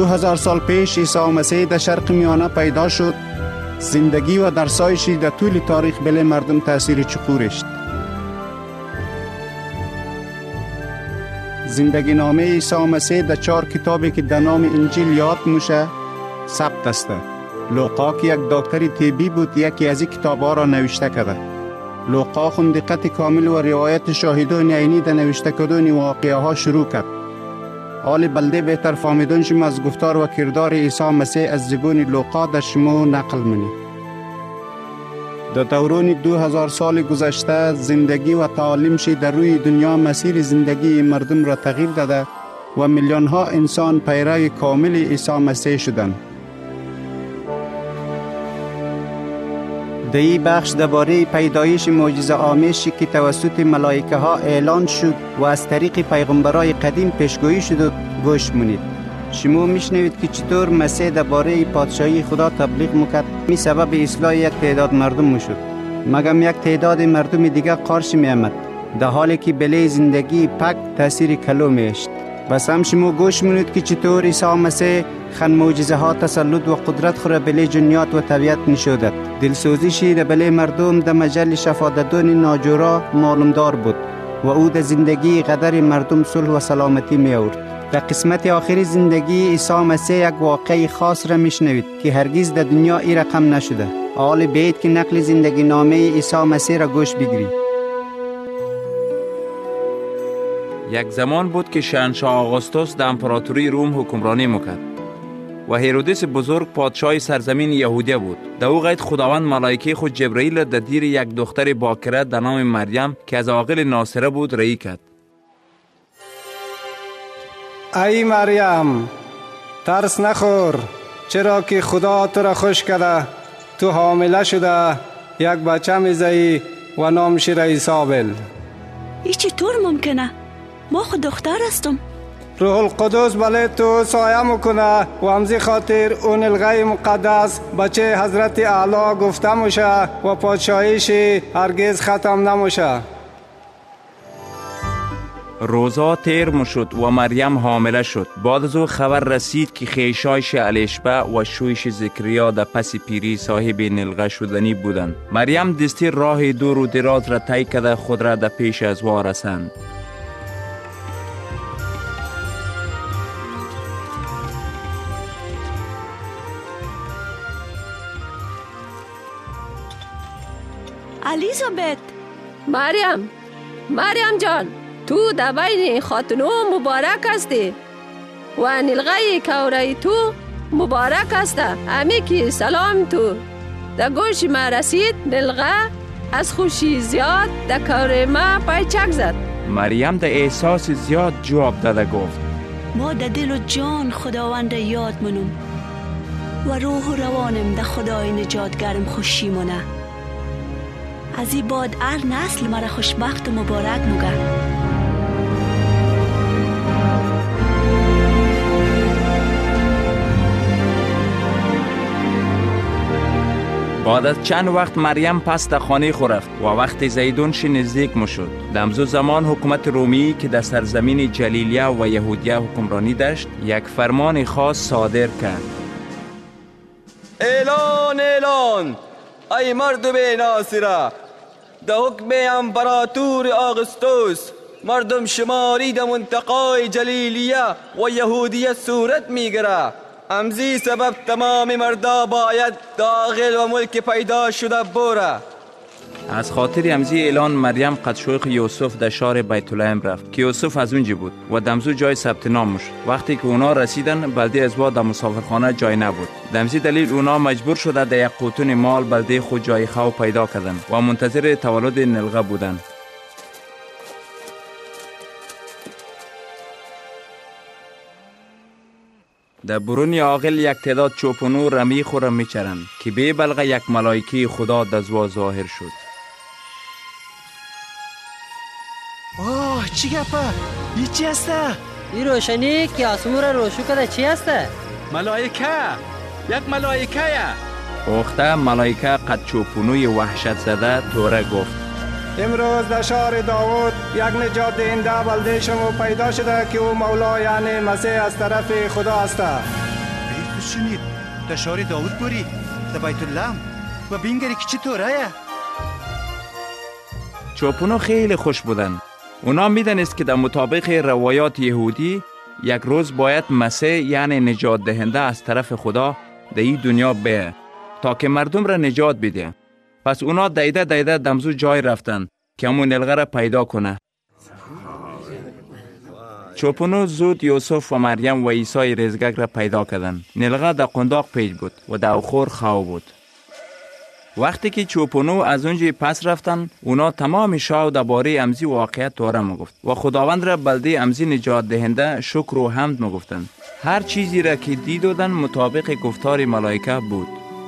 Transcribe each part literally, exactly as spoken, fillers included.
هزار سال پیش عیسی مسیح در شرق میانه پیدا شد. زندگی و درسایشی در طول تاریخ بله مردم تأثیر چقورشت. زندگی نامه عیسی مسیح در چهار کتابی که در نام انجیل یاد میشه ثبت است. لوقا که یک دکتر طبی بود یکی از این کتاب‌ها را نوشته کرده. لوقا خون دقت کامل و روایت شاهدان عینی در نوشته کردن واقعه ها شروع کرد. حال بلده بهتر فهمیدن شما از گفتار و کردار عیسی مسیح از زبان لوقا در شما نقل منی. در دوران دو هزار سال گذشته زندگی و تعالیمش در روی دنیا مسیر زندگی مردم را تغییر داده و میلیون ها انسان پیرو کامل عیسی مسیح شدند. در این بخش درباره پیدایش معجزه آمیزی که توسط ملائکه ها اعلان شد و از طریق پیغمبرای قدیم پیشگویی شد گوش منید. شما میشنوید که چطور مسیح درباره پادشاهی خدا تبلیغ میکرد. می سبب اصلاح یک تعداد مردم میشد، مگم یک تعداد مردم دیگر قارش میامد، در حالی که بله زندگی پاک تاثیر کلو میشت. بس هم شما گوش منید که چطور عیسی مسیح خن معجزه ها تسلط و قدرت خود بله جنیات و طبیعت نشودد. دلسوزیشی در بله مردم در مجال شفادتان ناجورا معلوم دار بود و او در زندگی قدر مردم صلح و سلامتی می آورد. در قسمت آخری زندگی عیسی مسیح یک واقعی خاص را میشنوید که هرگز در دنیا ای رقم نشده. حال بیایید که نقل زندگی نامه عیسی مسیح را گوش بگیرید. یک زمان بود که شهنشاه آگوستوس در امپراتوری روم حکمرانی میکرد و هرودیس بزرگ پادشاه سرزمین یهودیه بود. در او غیت خداوند ملائکه خود جبرئیل در دیر یک دختر باکره در نام مریم که از عاقل ناصره بود رئی کرد. ای مریم، ترس نخور، چرا که خدا تو را خوش کرده. تو حامله شده، یک بچه میزهی و نامش را ایسابل. ای چطور ممکنه؟ ما خود دختر هستم. روح القدس بله تو سایه میکنه و همزی خاطر اون الغای مقدس بچه حضرت اعلی گفته میشه و پادشاهیش هرگز ختم نمیشه. روزا تیر میشد و مریم حامله شد. بعد از او خبر رسید که خیشایش الیشبه و شویش زکریا در پس پیری صاحب نلغه شدنی بودند. مریم دستی راه دور و دراز را طی کرده خود را در پیش از وا رساند. الیزابت، مریم، مریم جان، تو در بین خاتونو مبارک هستی و نلغه کوره تو مبارک هسته. امی که سلام تو در گوش ما رسید. نلغه از خوشی زیاد در کوره ما پیچک زد. مریم در احساس زیاد جواب داده گفت ما در دل و جان خداوند یاد منم و روح و روانم در خدای نجاتگرم خوشی منه. از این بعد هر نسل مرا خوشبخت و مبارک مگه. بعد از چند وقت مریم پس در خانه خود رفت و وقت زیدونش نزدیک میشد. در همزو زمان حکومت رومی که در سرزمین جلیلیه و یهودیه حکمرانی داشت یک فرمان خاص صادر کرد. اعلان اعلان ای مردم ناصره، در حکم امپراتور آگوستوس مردم شماری در منطقه جلیلیه و یهودیه صورت میگیره. امزی سبب تمام مردا باید داخل و ملک پیدا شده بوره. از خاطر امزی اعلان مریم قد شیخ یوسف در شهر بیت لحم رفت که یوسف از اونجا بود و دمزو جای ثبت نام شد. وقتی که اونا رسیدن بلده از بعد در مسافرخانه جای نبود. دمزی دلیل اونا مجبور شده در یک قوتون مال بلده خود جای خو پیدا کردن و منتظر تولد نلغه بودن. در برون عاقل یک تعداد چوپونو رمی خورم میچرند که به بلغه یک ملائکه خدا دزوا ظاهر شد. اوه چی گپه؟ ای چی هسته؟ این روشنی که آسمون را روشن کرده چی هسته؟ ملائکه، یک ملائکه یا اخته ملائکه قد چوپونوی وحشت زده توره گفت امروز در شهر داوود یک نجات دهنده بلده شما پیدا شده که او مولا یعنی مسیح از طرف خدا است. شنید در شهر داوود بوری در بیت الله و بینگری که چطوره؟ چوپونو خیلی خوش بودن. اونا میدانست که در مطابق روایات یهودی یک روز باید مسیح یعنی نجات دهنده از طرف خدا در این دنیا بیه تا که مردم را نجات بده. پس اونا دیده دیده دمزو جای رفتن که همون نلغه را پیدا کنه. چوپونو زود یوسف و مریم و عیسی رزگک را پیدا کردن. نلغه در قنداق پیچ بود و در اخور خاو بود. وقتی که چوپونو از اونجا پس رفتن، اونا تمام شاو درباره امزی واقعیت توره میگفت و خداوند را بلده امزی نجات دهنده شکر و حمد میگفتن. هر چیزی را که دیدن مطابق گفتار ملائکه بود.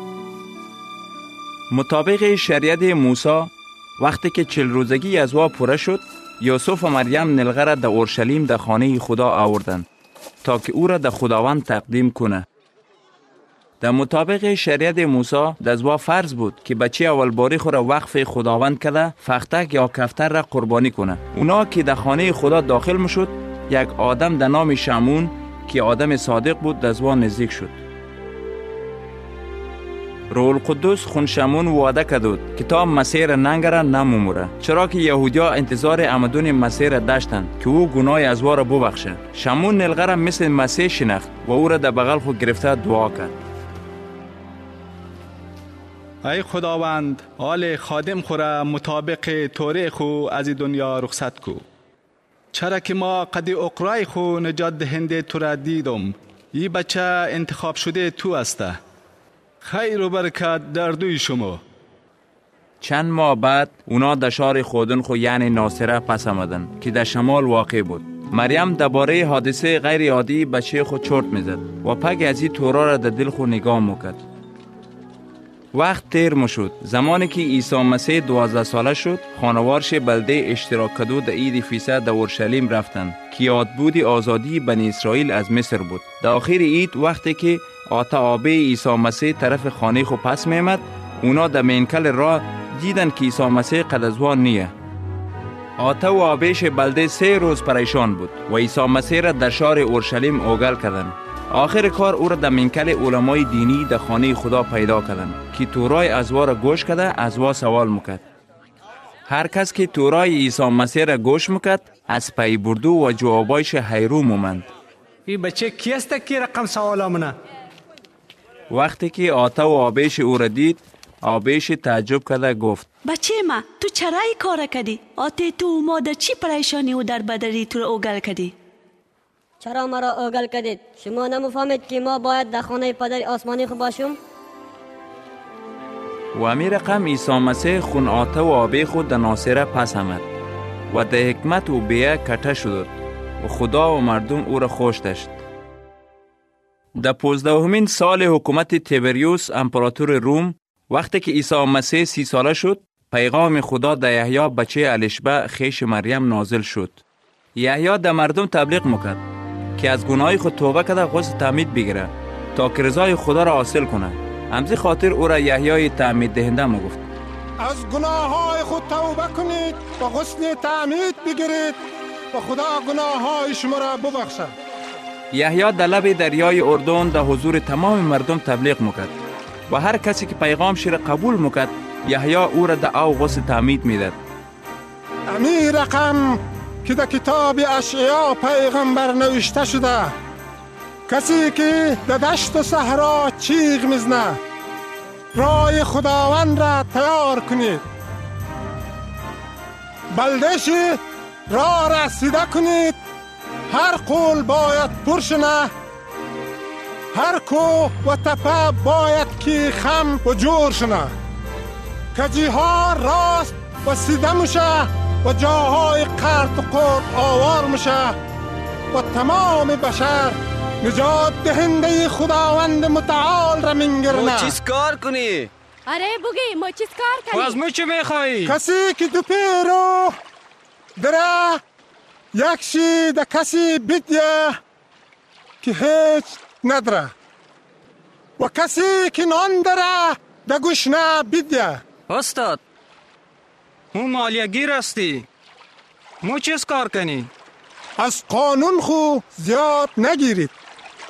مطابق شریعت موسی وقتی که چل روزگی از وا پوره شد، یوسف و مریم نلغه را در اورشلیم در خانه خدا آوردند تا که او را در خداوند تقدیم کنه. در مطابق شریعت موسی دزوا فرض بود که بچه اول باری خود را وقف خداوند کرده فختک یا کفتر را قربانی کنه. اونا که در خانه خدا داخل میشد، یک آدم در نام شمون که آدم صادق بود دزوا نزدیک شد. روح القدس خون شمون وعده کرد که تا مسیح را ننگره نموموره، چرا که یهودیا انتظار آمدن مسیح را داشتند که او گناه از وا را ببخشه. شمون نلغه را مثل مسیح شناخت و او را در بغل خود گرفته دعا کرد. ای خداوند، آل خادم خورا مطابق توره خو از دنیا رخصت کو، چرا که ما قد اقرای خو نجات دهنده تو را دیدم. ای بچه انتخاب شده تو است. خیر و برکت در دوی شما. چند ماه بعد اونا در شهر خودن خو یعنی ناصره پس آمدن که در شمال واقع بود. مریم درباره حادثه غیر عادی بچه خود چرت میزد و پگ از این تورا را در دل خود نگاه میکرد. وقت تیر مشد. زمانی که عیسی مسیح دوازده ساله شد، خانوارش بلده اشتراک کدو در عید فیصد در اورشلیم رفتند که یادبود آزادی بنی اسرائیل از مصر بود. در آخر عید وقتی که آتا آبه عیسی مسیح طرف خانه خو پس میمد، اونا در مینکل راه دیدن که عیسی مسیح قد از وان نیه. آتا و آبهش بلده سه روز پریشان بود و عیسی مسیح را در شهر اورشلیم اوگل کردند. آخر کار او را در منکل علمای دینی در خانه خدا پیدا کردند که تورای ازوا را گوش کرده ازوا سوال میکرد. هر کس که تورای عیسی مسیح را گوش میکرد از پی بردو و جوابایش حیرون مومند. این بچه کی است که رقم سوالا منه؟ وقتی که آتا و آبیش او را دید، آبیش تعجب کرده گفت: بچه ما، تو چرا ای کار کردی؟ آتی تو ما در چی پریشانی و در بدری تو را اوگل کردی؟ چرا مرا اوگل کردید؟ شما نمیفهمید که ما باید در خانه پدر آسمانی خود باشیم؟ و امی رقم عیسی مسیح خون آتا و آبی خود در ناصره پس آمد و در حکمت و بیه کته شد و خدا و مردم او را خوش داشت. در پانزدهمین سال حکومت تیبریوس امپراتور روم، وقتی که عیسی مسیح سی ساله شد، پیغام خدا در یحیی بچه الشبه خیش مریم نازل شد. یحیی در مردم تبلیغ میکرد که از گناه خود توبه کرده غسل تعمید بگیره تا که رضای خدا را حاصل کنه. همزی خاطر او را یحیی تعمید دهنده میگفت: از گناههای خود توبه کنید و غسل تعمید بگیرید و خدا گناههای شما را ببخشد. یحیی در لب دریای اردن در حضور تمام مردم تبلیغ میکرد و هر کسی که پیغامش را قبول میکرد یحیی او را در او غسل تعمید میداد. امی رقم که در کتاب اشعیا پیغمبر نوشته شده: کسی که در دشت و صحرا چیغ میزنه راه خداوند را تیار کنید، بلدش راه رسیده کنید. هر قول باید پرشنه، هر کوه و تپه باید که خم و جور شنه. کجیها راست و سیده میشه و جاهای قرط و قرد آوار میشه و تمام بشر نجات دهنده خداوند متعال را منگرنه. ما چیز کار کنی؟ آره بگی ما چیز کار کنی؟ از ما چی میخوایی؟ کسی که دو پیرو دره یکشی ده کسی بدیه که هیچ ندره و کسی که نان دره ده گوشنه بدیه. استاد مو مالیگیر هستی، مو چیز کار کنی؟ از قانون خو زیاد نگیرید،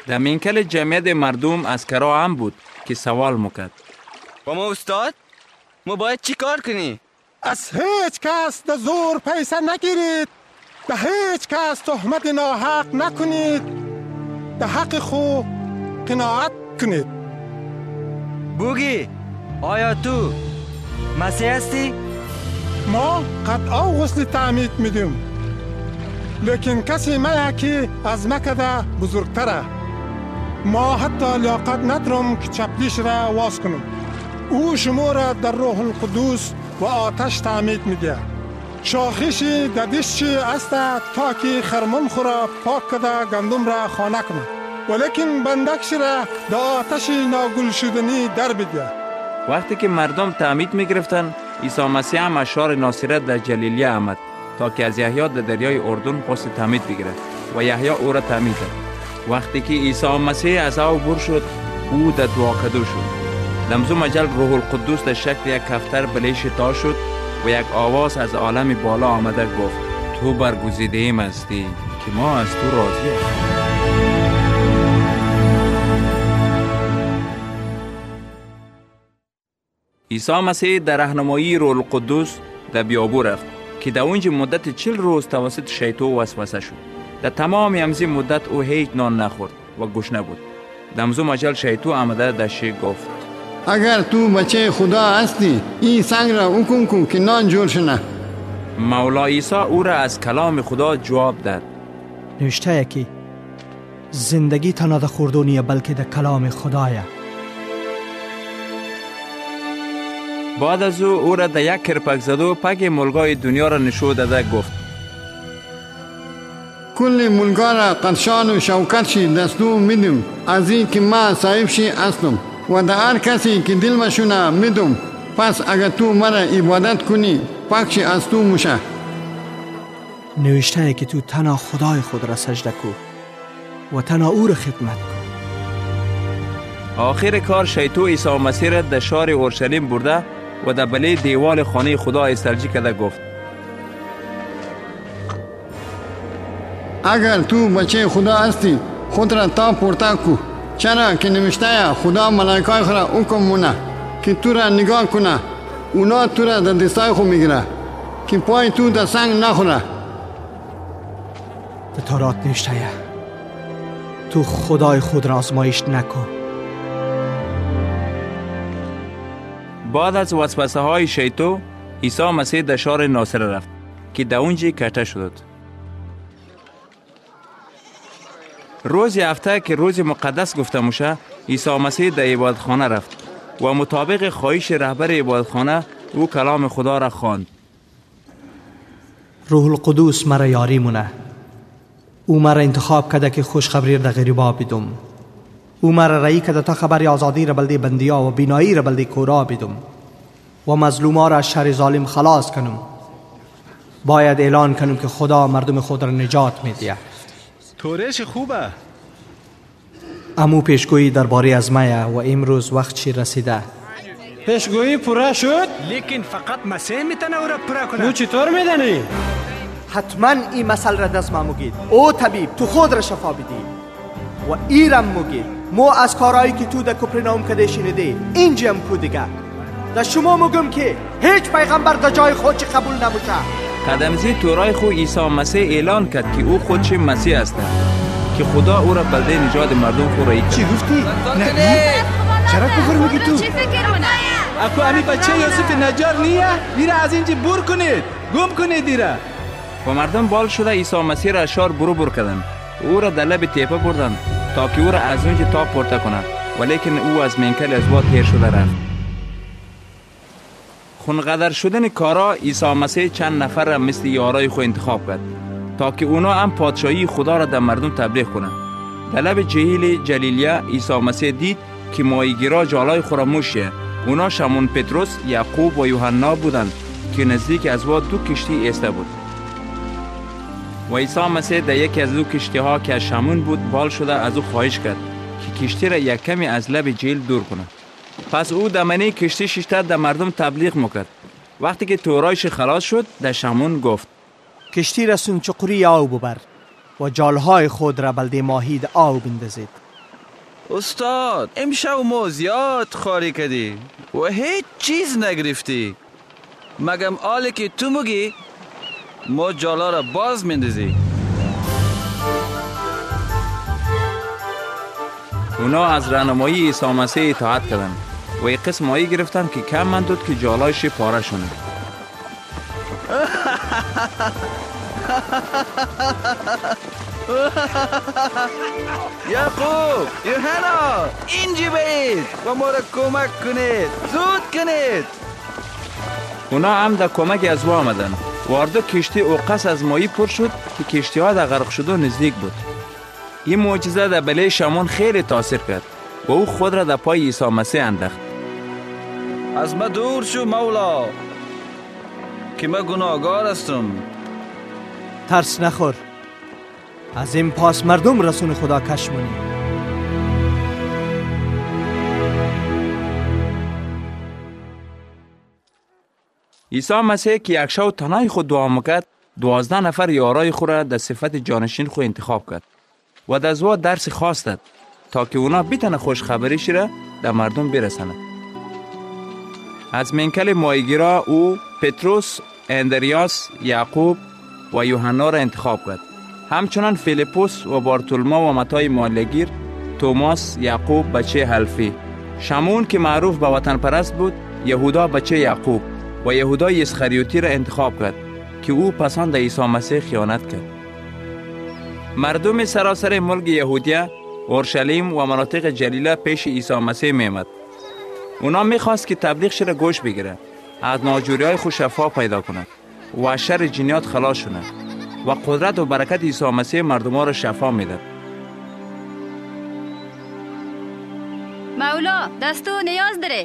در مینکل جمعیت مردم اسکرا هم بود که سوال میکرد. و ما استاد ما باید چی کار کنی؟ از هیچ کس در زور پیسه نگیرید، به هیچ کس تهمت ناحق نکنید، در حق خود قناعت کنید. بوگی آیا تو مسیح هستی؟ ما قطعا غسل تعمید میدیم، لیکن کسی ما که از مکده بزرگتره. ما حتی لیاقت ندارم که چپلیش را واز کنم. او شما را در روح القدس و آتش تعمید میده. شاخیش ددیش است تا که خرمن خورا پاک کده گندم را خانه کنه، ولیکن بندکش را در آتش ناگل شدنی در بده. وقتی که مردم تعمید میگرفتن، عیسی مسیح هم از شهر ناصرت در جلیلیه آمد تا که از یحیی در دریای اردن غسل تعمید بگیرد و یحیی او را تعمید کرد. وقتی که عیسی مسیح از آب عبور شد، او در دعاکدو شد. لمزو مجل روح القدس در شکل یک کفتر بلیش تا شد و یک آواز از عالم بالا آمده گفت: تو برگزیده ایم هستی که ما از تو راضی هستیم. عیسی مسیح در راهنمایی روح القدس در بیابون رفت که در اونجا مدت چل روز توسط شیطان وسوسه شد. در تمام همزی مدت او هیچ نان نخورد و گشنه بود. دمزو مجل شیطان آمده در شی گفت: اگر تو بچه خدا هستی، این سنگ را حکم کن که نان جور شنه. مولا عیسی او را از کلام خدا جواب داد. نوشته که زندگی تنها در خوردونیه بلکه در کلام خدایه. بعد از او او را در یک کرپک زد و پک ملگای دنیا را نشون داده گفت: کل ملگا را قدشان و شوکتشی دستور میدم، از این که ما صاحبشی هستم و در هر کسی که دل مشونه میدم. پس اگر تو مرا عبادت کنی، پاکشی از تو موشه. نوشته که تو تنها خدای خود را سجده کو و تنها او را خدمت کن. آخر کار شیطان عیسی مسیح را در شهر اورشلیم برده و در بله دیوال خانه خدا استرجی کرده گفت: اگر تو بچه خدا هستی، خود را تا پورتا کو، چرا که نوشته خدا ملائکای خود را حکم مونه که تو را نگاه کنه. اونا تو را در دستای خود میگیره که پای تو در سنگ نخوره. در تورات نوشته تو خدای خود را آزمایش نکن. بعد از وسوسه های شیطان، عیسی مسیح در شهر ناصرت رفت که در اونجا کشته شد. روز هفته که روز مقدس گفته میشه، عیسی مسیح در عبادتخانه رفت و مطابق خواهش رهبر عبادتخانه او کلام خدا را خواند. روح القدس مرا یاری مونه. او مرا انتخاب کرده که خوشخبری در غریبا بدم. او مرا رئی کرده تا خبر آزادی را بلده بندیا و بینایی را بلده کورا بدم و مظلوما را از شر ظالم خلاص کنم. باید اعلان کنم که خدا مردم خود را نجات میده. تورش خوبه. امو پیشگویی درباره از مایه و امروز وقت چی رسیده. پیشگویی پورا شد؟ لیکن فقط مسیح میتونه او را پورا کنه. تو چطور میدانی؟ حتما این مسئله را دست ما مگید. او طبیب تو خود را شفا بدی و ایرم مگید. مو از کارهایی که تو در کپرناوم کده شنیده اینجا هم کو دیگه. در شما مگم که هیچ پیغمبر در جای خود چی قبول نموشه. قدمزی تورای خود عیسی مسیح اعلان کرد که او خودش مسیح است، که خدا او را بلده نجات مردم خود را چی گفتی؟ نه چرا کفر میگی تو؟ چی فکر کنه؟ اکو امی بچه یوسف نجار نیه؟ دیره از اینجا بور کنید، گم کنید دیره. و مردم بال شده عیسی مسیح را از شهر برو بر کردند. او را در لب تیپه بردند تا که او را از اونجا تا پورته کنند، ولیکن او از منکل از وا تیر شده رفت. خونقدر شدن کارا عیسی مسیح چند نفر را مثل یارای خود انتخاب کرد تا که اونا هم پادشاهی خدا را در مردم تبلیغ کنند. در لب جهیل جلیلیه عیسی مسیح دید که ماهیگیرا جالای خود را موشیه. اونا شمون پتروس، یعقوب و یوحنا بودند که نزدیک از وا دو کشتی ایسته بود. و عیسی مسیح در یکی از دو کشتی ها که از شمون بود بال شده از او خواهش کرد که کشتی را یک کمی از لب جهیل دور کنه. پس او دمنه کشتی شیشتر در مردم تبلیغ میکرد. وقتی که تورایش خلاص شد در شمون گفت: کشتی را سون چقوری آب ببر و جالهای خود را بلده ماهی در آب اندازید. استاد امشب ما زیاد خاری کردی و هیچ چیز نگرفتی. مگم آلی که تو مگی ما جالا را باز مندازی. اونا از راهنمایی عیسی مسیح اطاعت کردند و یک قسم ماهی گرفتن که کم ماند که جالایش پاره شونه. یعقوب، یوحنا، اینجا بید و ما را کمک کنید، زود کنید. اونا هم در کمک از او آمدن. وارد کشتی اوقس از ماهی پر شد که کشتی ها در غرق شده نزدیک بود. این معجزه در بله شمون خیلی تاثیر کرد و او خود را در پای عیسی مسیح انداخت. از ما دور شو مولا که من گناهگار هستم. ترس نخور، از این پاس مردم رسول خدا کش مونی. عیسی مسیح که یک شو تنهای خود دعا میکرد، دوازده نفر یارای خود را در صفت جانشین خود انتخاب کرد و در زوا درس خاص داد تا که اونا بتونه خوش خبریش را در مردم برساند. از منکل ماهیگیرا او پتروس، اندریاس، یعقوب و یوحنا را انتخاب کرد. همچنان فیلیپوس و بارتولما و متی معلگیر، توماس، یعقوب بچه حلفی، شمعون که معروف به وطن پرست بود، یهودا بچه یعقوب و یهودای اسخریوتی را انتخاب کرد که او پسند عیسی مسیح خیانت کرد. مردم سراسر ملک یهودیه، اورشلیم و مناطق جلیله پیش عیسی مسیح می‌آمد. اونا می‌خواست که تبلیغش را گوش بگیره، از ناجوری‌های خود شفا پیدا کند و از شر جنیات خلاص شند و قدرت و برکت عیسی مسیح مردم‌ها را شفا می‌داد. مولا دستو نیاز داره.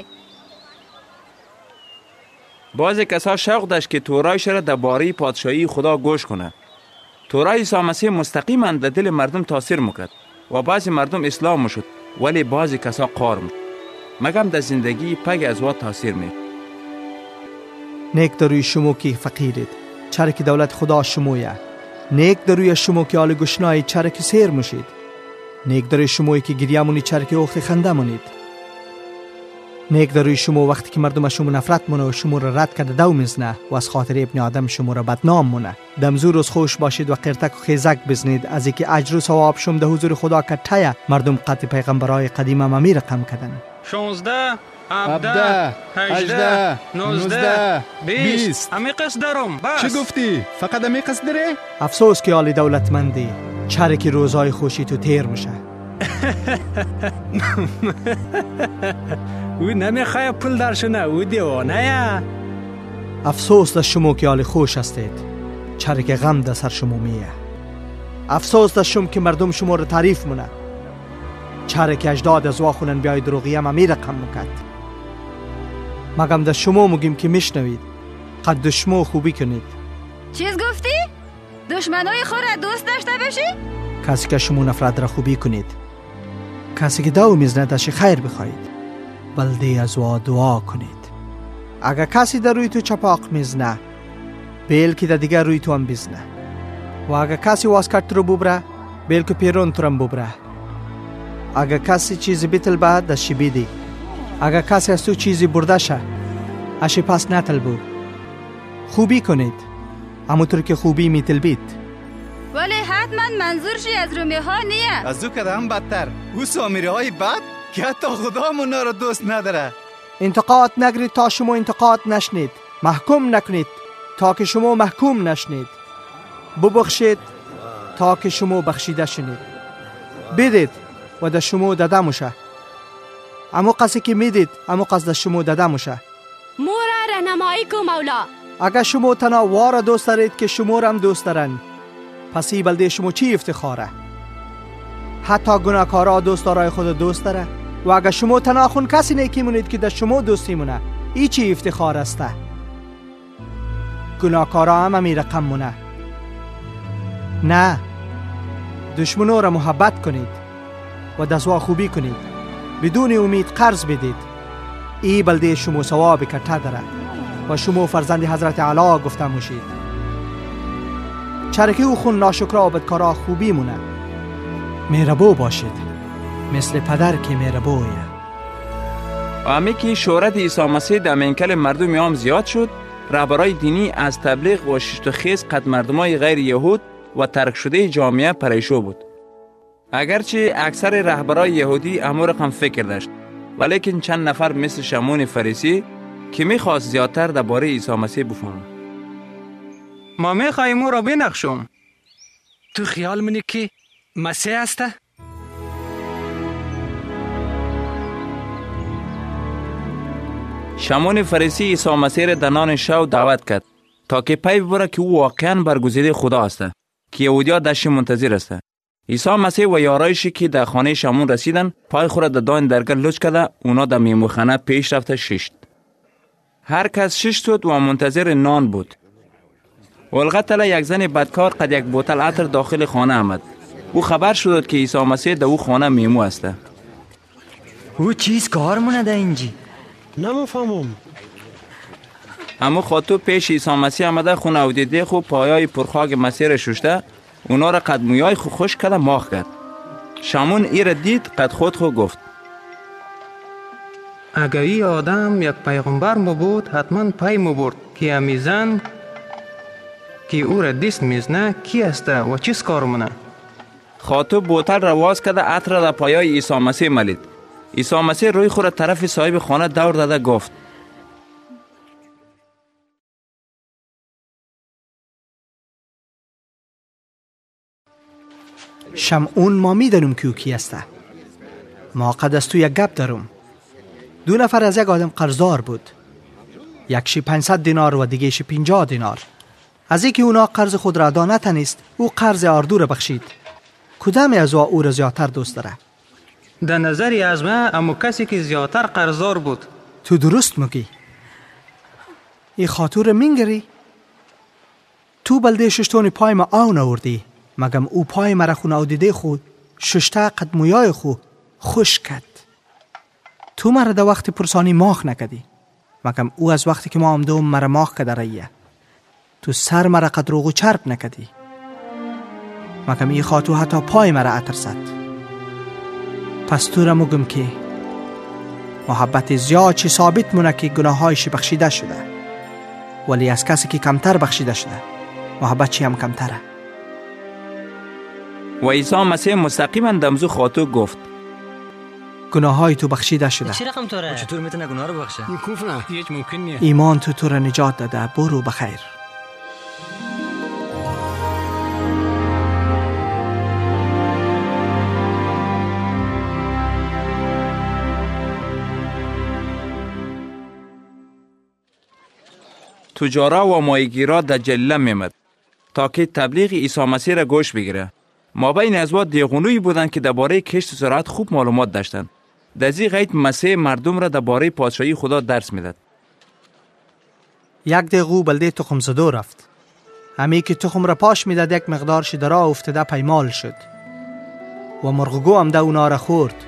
بعضی کسا شوق داشت که تورایش را درباره پادشاهی خدا گوش کنه. تورای عیسی مسیح مستقیما در دل مردم تاثیر میکرد و بعضی مردم اسلام میشد، ولی بعضی کسا قار میشد. مگم در زندگی پگ از وا تاثیر می. نیک دروی شما که فقیرید، چرا که دولت خدا شمایه. نیک دروی شما که آل گشنایی، چرا که سیر میشید. نیک دروی شمایی که گریه مونید، چرا که اخت خنده مونید. نیک دروی شما وقتی که مردم شما نفرت مونه و شما را رد کرده دو میزنه و از خاطر ابن آدم شما را بدنام مونه. دمزور روز خوش باشید و قرتک و خیزک بزنید، از اینکه اجر و ثواب شما در حضور خدا کتایه. مردم قطع پیغمبرای قدیم هم می رقم کردن. شانزده، هفده، هجده، نوزده، بیست. امی قصد دارم. بس. چی گفتی؟ فقط امی قصد داره؟ افسوس که آلی دولتمندی، چرا که روزای خوشی تو تیر میشه. او نمیخواه پول درشونه، او دیوانه یا. افسوس در شما که آلی خوش هستید، چرا که غم در سر شما میه. افسوس در شما که مردم شما رو تعریف مونه، چرا که اجداد از واخونن بیای دروغی هم امی رقم مکد. مگم در شما مگیم که میشنوید، قد دشمو خوبی کنید. چیز گفتی؟ دشمنای خود را دوست داشته باشی؟ کسی که شما نفرت را خوبی کنید، کسی که دو میزنه داشت خیر بخواهید، بلده از وا دعا کنید. اگر کسی در روی تو چپاق میزنه، بیل که در دیگر روی تو هم بزنه. و اگر کسی واسکت رو ببره، بیل که پیرون تو هم ببره. اگر کسی چیزی بیتل به دشی بیدی. اگر کسی از تو چیزی برده شه، اشی پس نتل بو. خوبی کنید، همونطور که خوبی میتل بید. ولی حتما منظورشی از رومی ها نیه. از او که هم بدتر، او سامری های بد که حتی خدا منا را دوست نداره. انتقاد نگرید تا شما انتقاد نشنید. محکوم نکنید تا که شما محکوم نشنید. ببخشید تا که شما بخشیده شنید. بدید و در شما داده موشه. اما کسی که میدید اما کس در شما داده موشه. مورا رهنمایی کو مولا. اگر شما تنها وارا دوست دارید که شما را هم دوست دارن، پس این بلده شما چی افتخاره؟ حتی گناهکارا دوستدارای خود دوست داره. و اگر شما تنها خون کسی نیکی مونید که در شما دوستی مونه، این چی افتخار است؟ گناهکارا هم همی رقم مونه. نه، دشمنو را محبت کنید و دزوا خوبی کنید، بدون امید قرض بدید. این بلده شما ثواب کته داره و شما فرزند حضرت علی گفته موشید. چرا که او خون ناشکرا و بدکارا خوبی مونه. مهربان باشید مثل پدر که میره بویه. و همه که شهرت عیسی مسیح در میانکل مردم عام زیاد شد، رهبرای دینی از تبلیغ و ششت و خیز قد مردمای غیر یهود و ترک شده جامعه پریشان بود. اگرچه اکثر رهبرای یهودی امور هم فکر داشت، ولیکن چند نفر مثل شمعون فریسی که میخواست زیادتر درباره عیسی مسیح بفهمه. ما میخوایم او را بنقشم. تو خیال منی که مسیح هسته؟ شمعون فریسی عیسی مسیح را در نان شو دعوت کرد تا که پی ببره که او واقعا برگزیده خدا است که یهودیا داشت منتظر است. عیسی مسیح و یارایشی که در خانه شمعون رسیدن پای خود در دان درگاه لچ کرده، اونا در میموخانه پیش رفته ششت. هر کس شش شد و منتظر نان بود. والقتل یک زن بدکار قد یک بوتل عطر داخل خانه آمد. او خبر شد که عیسی مسیح در او خانه میمو است. او چیز کار مونه در اینجی؟ نمیفهمم. اما خاطو پیش عیسی مسیح آمده، خونه او دیده خو پایای پرخاک مسیح را شسته، اونا را قد مویای خو خوش کرده ماخ کرد. شمعون ای را دید، قد خود خو گفت: اگر ای آدم یک پیغمبر مو بود، حتما پی مو برد که امی زن که او را دست میزنه کی است و چیز کار مونه؟ خاطو بوتل را واز کرده عطر را در پایای عیسی مسیح مالید. عیسی مسیح روی خود را طرف صاحب خانه دور داده گفت: شمعون، ما میدانیم که او کی است. ما قد از تو یک گپ دارم. دو نفر از یک آدم قرضدار بود. یکشی پانصد دینار و دیگهشی پنجاه دینار. از اینکه اونا قرض خود را ادا نتانست، او قرض آردو را بخشید. کدام از او او را زیادتر دوست داره؟ در نظری از من اما کسی که زیادتر قرضدار بود. تو درست میگی. ای خاطور منگری؟ تو بلده ششتون پای ما آو نوردی، مگم او پای مرا خونه او دیده خود ششته قد مویای خود خوش کد. تو مرا در وقت پرسانی ماخ نکدی، مگم او از وقتی که ما آمدوم مرا ماخ کده رایه. تو سر مرا قد روغو چرب نکدی، مگم ای خاطو حتی پای مرا عطر زد. پس تو را مگم که محبت زیاد چی ثابت مونه که گناهایش بخشیده شده، ولی از کسی که کمتر بخشیده شده محبت چی هم کمتره. و عیسی مسیح مستقیما دمزو خاطو گفت: گناههای تو بخشیده شده. چی رقم تو را؟ چطور میتونه گناه رو بخشه؟ این کفره. هیچ ممکن نیست. ایمان تو تو را نجات داده، برو بخیر. تجارا و ماهیگیرا در جلیله میمد تا که تبلیغ عیسی مسیح را گوش بگیره. ما بین از وا دیغونوی بودند که درباره کشت زراعت خوب معلومات داشتند. در زی غیت مسیح مردم را درباره پادشاهی خدا درس میداد. یک دیغو بلده تخم زدو رفت. همی که تخم را پاش میداد، یک مقدارش در راه افتاده پیمال شد و مرغگو هم ده اونا را خورد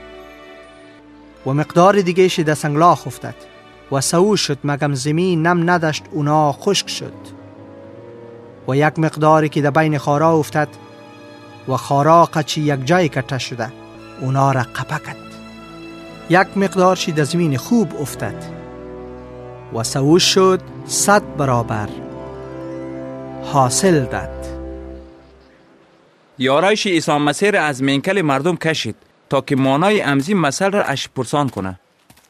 و مقدار دیگهش در سنگلاخ افتاد و سو شد، مگم زمین نم نداشت، اونا خشک شد. و یک مقداری که در بین خارا افتاد و خارا قچی یک جای کته شده، اونا را قپه کرد. یک مقدارشی در زمین خوب افتاد و سو شد، صد برابر حاصل داد. یارایش عیسی مسیح را از میانکل مردم کشید تا که مانای امزی مثل را اش پرسان کنه.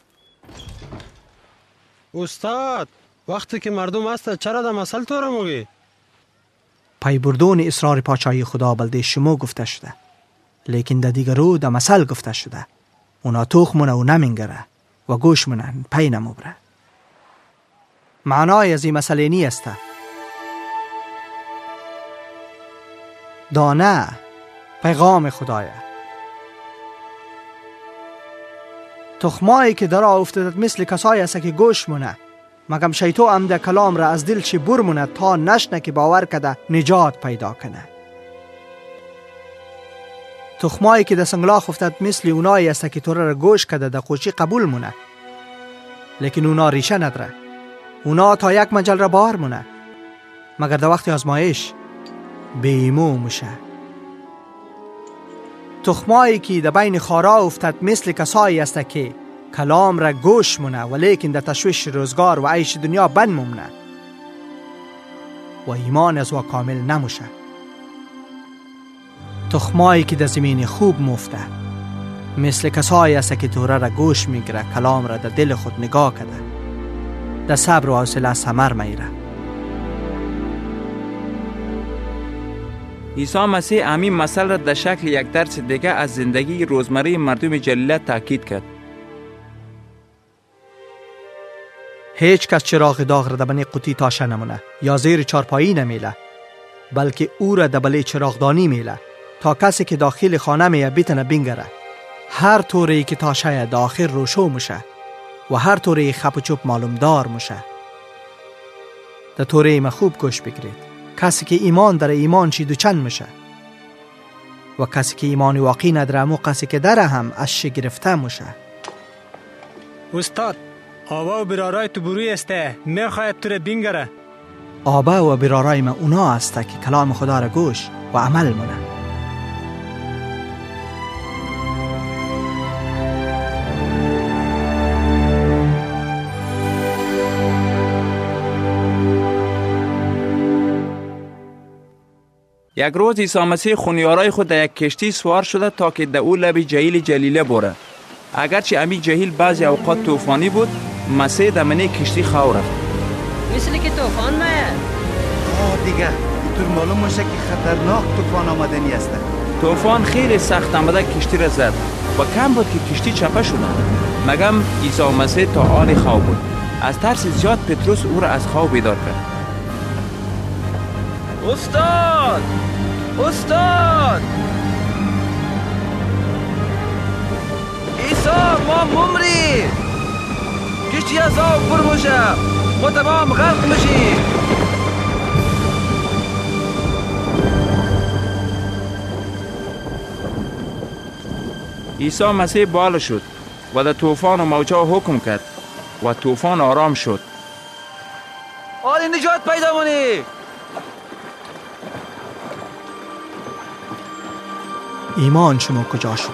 استاد، وقتی که مردم هست چرا در مثل تو را موگی؟ پای بردون اصرار پادشاهی خدا بلده شما گفته شده، لیکن در دیگر رو در مثل گفته شده. اونا تخمونه و نمینگره و گوش منن پی نموبره. معنای از این مسئله نی است. دانه پیغام خدایه. تخمایی که در افتادت مثل کسایی است که گوش مونه، مگم شیطان عمد کلام را از دل چی برمونه تا نشنه که باور کده نجات پیدا کنه. تخمایی که در سنگلاخ افتاد مثل اونایی است که تو را گوش کده در خوشی قبول مونه، لیکن اونا ریشه نداره. اونا تا یک مجل را بار مونه، مگر در وقت آزمایش بی ایمو میشه. تخمایی که در بین خارا افتد مثل کسایی است که کلام را گوش مونه ولیکن در تشویش روزگار و عیش دنیا بند ممنه و ایمان از و کامل نموشه. تخمایی که در زمین خوب مفته مثل کسایی است که توره را گوش میگیره، کلام را در دل خود نگاه کرده، در صبر و حوصله ثمر میره. عیسی مسیح همین مسئله را در شکل یک درس دیگه از زندگی روزمره مردم جلیله تاکید کرد. هیچ کس چراغ داغ را در بین قوطی تاشه نمونه یا زیر چارپایی نمیله، بلکه او را در بله چراغدانی میله تا کسی که داخل خانه میه بیتنه بینگره. هر طوری که تاشه داخل روشو میشه و هر طوری خپ و چوب معلوم دار میشه. در طوری ما خوب گوش بگیرید. کسی که ایمان داره ایمان چی دو چند میشه و کسی که ایمان واقعی نداره مو کسی که داره هم از شی گرفته میشه. استاد آبا و برارای تو بروی استه میخواید تو رو بینگره. آبا و برارای ما اونا هسته که کلام خدا را گوش و عمل مونه. یک روز عیسی مسیح خونیارای خود در یک کشتی سوار شده تا که در او لب جهیل جلیله بره. اگرچه امی جهیل بعضی اوقات طوفانی بود، مسیح در منی کشتی خو رفت. مثل که طوفان میاد. آه دیگه اینطور معلوم میشه که خطرناک طوفان آمدنی است. طوفان خیلی سخت آمده کشتی را زد و کم بود که کشتی چپه شد. مگم عیسی مسیح تا آن خو بود. از ترس زیاد پتروس او را از خو بیدار کرد. استاد استاد عیسی ما ممری، کشتی از آب پر میشه، ما تمام غرق میشیم. عیسی مسیح بالا شد و در طوفان و موجها حکم کرد و طوفان آرام شد. آل نجات پیدا کنی. ایمان شما کجا شده؟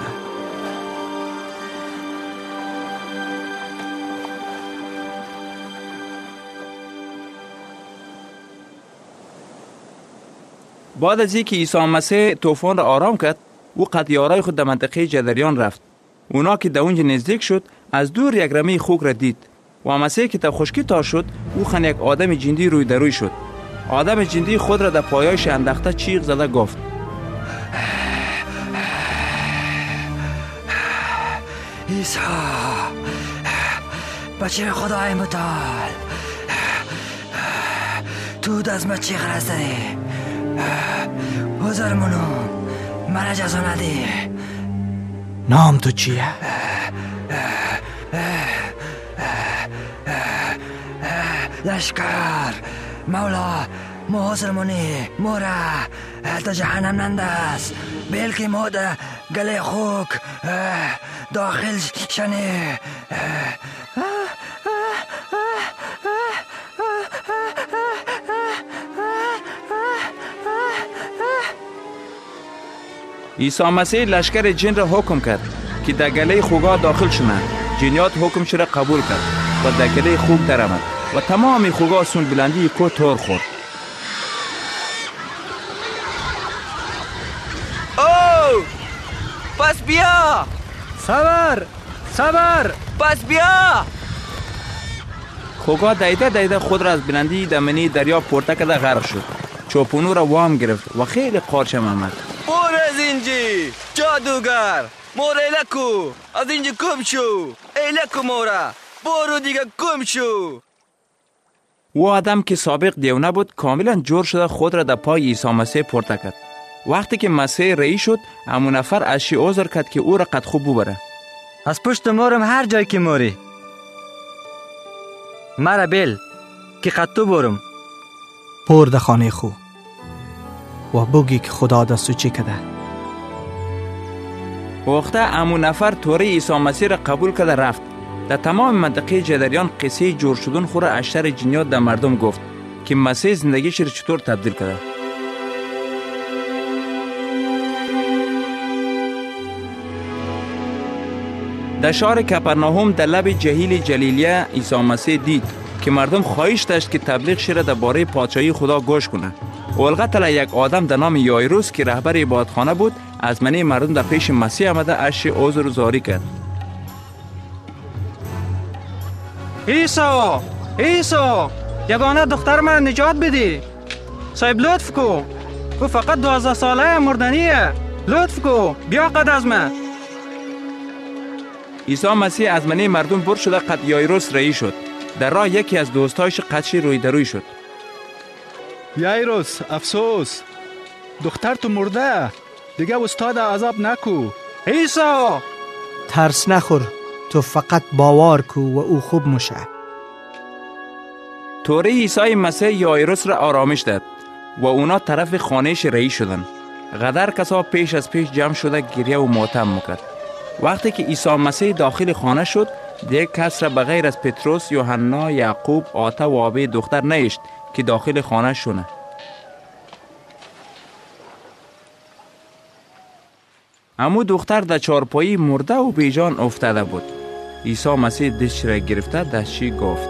بعد از اینکه عیسی مسیح طوفان را آرام کرد، او قطیارای خود در منطقه جدریان رفت. اونا که در اونجا نزدیک شد، از دور یک رمه خوک را دید و مسیح که تا خشکی تا شد، او خن یک آدم جندی روی در روی شد. آدم جندی خود را در پایایش انداخته چیغ زده گفت: عیسی بچه خدای متعال، تو دست ما چی غرض داری؟ بزر منو مرا جزا ندی. نام تو چیه؟ لشکر مولا ما حضر منی مورا تا جهنم نندست، بلکه ما در گله خوک داخل شنی. عیسی مسیح لشکر جن را حکم کرد که در گله خوگا داخل شدند. جنیات حکم را قبول کرد و در گله خوگ در آمد و تمام خوگا سون بلندی کو تور خورد. او پس بیا. صبر صبر پس بیا. خوگا دایده دایده خود را از بلندی دمنی دریا پورته کرده غرق شد. چوپونو را وام گرفت و خیلی قارچم آمد. برو از اینجی جادوگر، مورا ایلکو از اینجا گم شو. ایلکو مورا برو دیگه گم شو. او آدم که سابق دیونه بود کاملا جور شده خود را در پای عیسی مسیح پورته کرد. وقتی که مسیح رئی شد، همون نفر از شی عذر کرد که او را قد خوب ببره. از پشت مارم هر جای که ماری مرا بیل که قد تو برم. پر در خانه خو و بگی که خدا دستو چی کده. وقتا همون نفر طوری عیسی مسیح را قبول کرده رفت. در تمام منطقه جدریان قصه جور شدن خور اشتر جنیات در مردم گفت که مسیح زندگیش را چطور تبدیل کرده. در شهر کپرناهم در لب جهیل جلیلیه عیسی مسیح دید که مردم خواهش داشت که تبلیغ شده درباره پادشاهی خدا گوش کنه. و البته یک آدم در نام یایروس که رهبر عبادتخانه بود از منی مردم در پیش مسیح آمده اش عذر زاری کرد. عیسی عیسی یگانه دختر من نجات بدی. صاحب لطف کو، او فقط دوازده ساله مردنیه. لطف کو بیا قد از من. عیسی مسیح از منی مردم بر شده قد یایروس رئی شد. در راه یکی از دوستایش قدشی روی دروی شد. یایروس افسوس، دختر تو مرده، دیگه استاد عذاب نکو. عیسی ترس نخور، تو فقط باور کو و او خوب میشه. طوری عیسی مسیح یایروس را آرامش داد و اونا طرف خانهش رئی شدن. غدر کسا پیش از پیش جمع شده گریه و ماتم میکرد. وقتی که عیسی مسیح داخل خانه شد دیگه کس را بغیر از پتروس، یوحنا، یعقوب، آتا و آبی دختر نیشت که داخل خانه شونه. امو دختر در چارپایی مرده و بیجان افتاده بود. عیسی مسیح دستش را گرفته دستشی گفت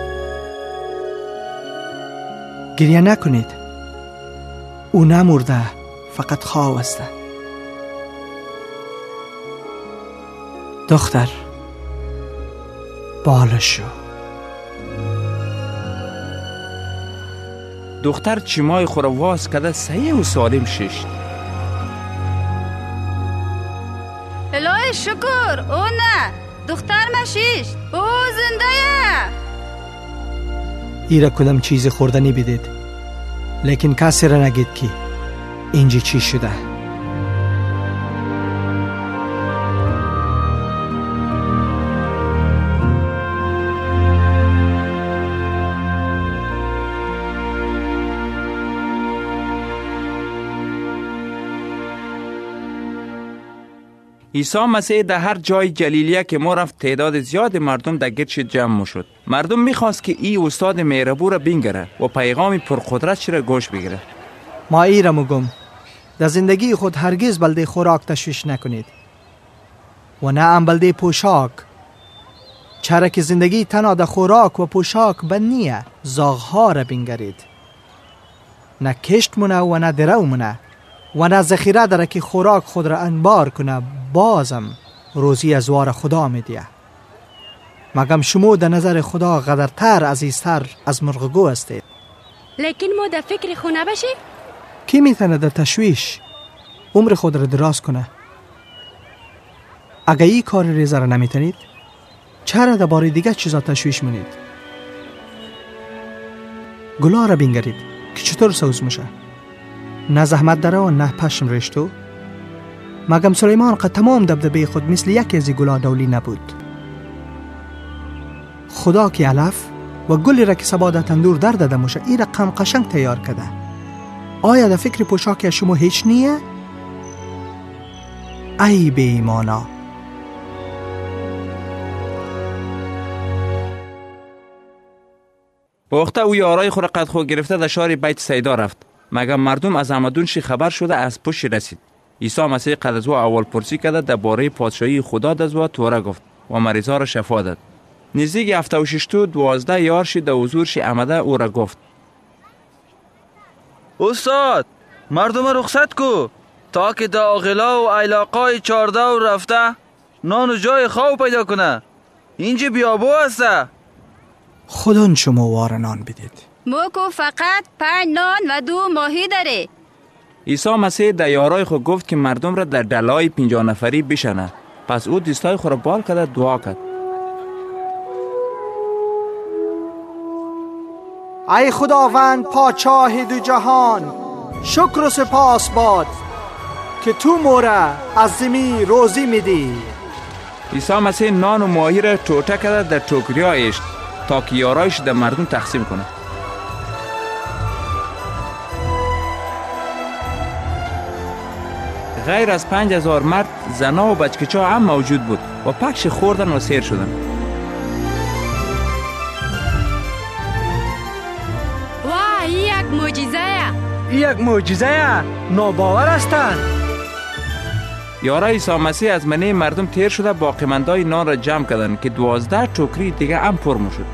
گریه نکنید، او نمرده، فقط خواب است. دختر بالش شو. دختر چیمای خور واس کده صحیح و سالم ششت. الهی شکر، او نه دختر مشیشت، او زنده یه. ایره کدام چیز خوردنی بدید، لیکن کسی را نگید که اینجا چی شده. عیسی مسیح در هر جای جلیلیه که ما رفت تعداد زیاد مردم در گردش جمع شد. مردم میخواست که ای استاد مهربون را بینگره و پیغام پرقدرت را گوش بگیره. ما ای را مگم در زندگی خود هرگز بلده خوراک تشویش نکنید و نه هم بلده پوشاک، چرا که زندگی تنها در خوراک و پوشاک بنیه. زاغها را بینگرید، نه کشت مونه و نه درو مونه و نه ذخیره داره که خوراک خود را انبار کنه، بازم روزی از وار خدا میدیه. مگم شما در نظر خدا قدرتر عزیزتر از مرغگو هستید. لیکن ما در فکر خونه باشیم؟ کی میتونه در تشویش عمر خود را دراز کنه؟ اگه این کار ریزه را نمیتونید، چرا در باره دیگه چیزا تشویش منید؟ گلا را بینگرید که چطور سوز میشه، نه زحمت داره و نه پشم رشتو. مگم سلیمان قد تمام دبدبه خود مثل یکی از گلا دولی نبود؟ خدا که علف و گلی را که سبا در تندور در داده موشه این رقم قشنگ تیار کرده. آیا در فکر پوشاک شما هیچ نیه؟ ای بی ایمانا. وقتا او یارای خود قد خود گرفته در شهر بیت سیدا رفت. مگم مردم از آمدونش خبر شده از پشت رسید. عیسی مسیح قد از او اول پرسی کرده درباره پادشاهی خدا از او توره گفت و مریضا را شفا داد. نزدیک هفته و ششتو دوازده یارش در حضورش آمده او را گفت استاد مردم رخصت کو تا که در آغلا و علاقای چارده و رفته نان و جای خواب پیدا کنه. اینجا بیابو هسته. خودون شما وار نان بدید. موکو فقط پنج نان و دو ماهی داره. عیسی مسیح در یارای خود گفت که مردم را در دلای پنجاه نفری بشنه. پس او دستای خود را بال کرده دعا کرد. ای خداوند پادشاه دو جهان، شکر و سپاس باد که تو مورا از زمین روزی میدی. عیسی مسیح نان و ماهی را ټوټه کرده در ټوکریا ایشت تا که یارایش در مردم تقسیم کنه. غیر از پنج هزار مرد، زنا و بچکچا هم موجود بود و پخش خوردن و سیر شدن. واه یک معجزه. یک معجزه ناباور هستند. یارای عیسی مسیح از منه مردم تیر شده باقیمندای نان را جمع کردند که دوازده ټوکری دیگه هم پر میشد.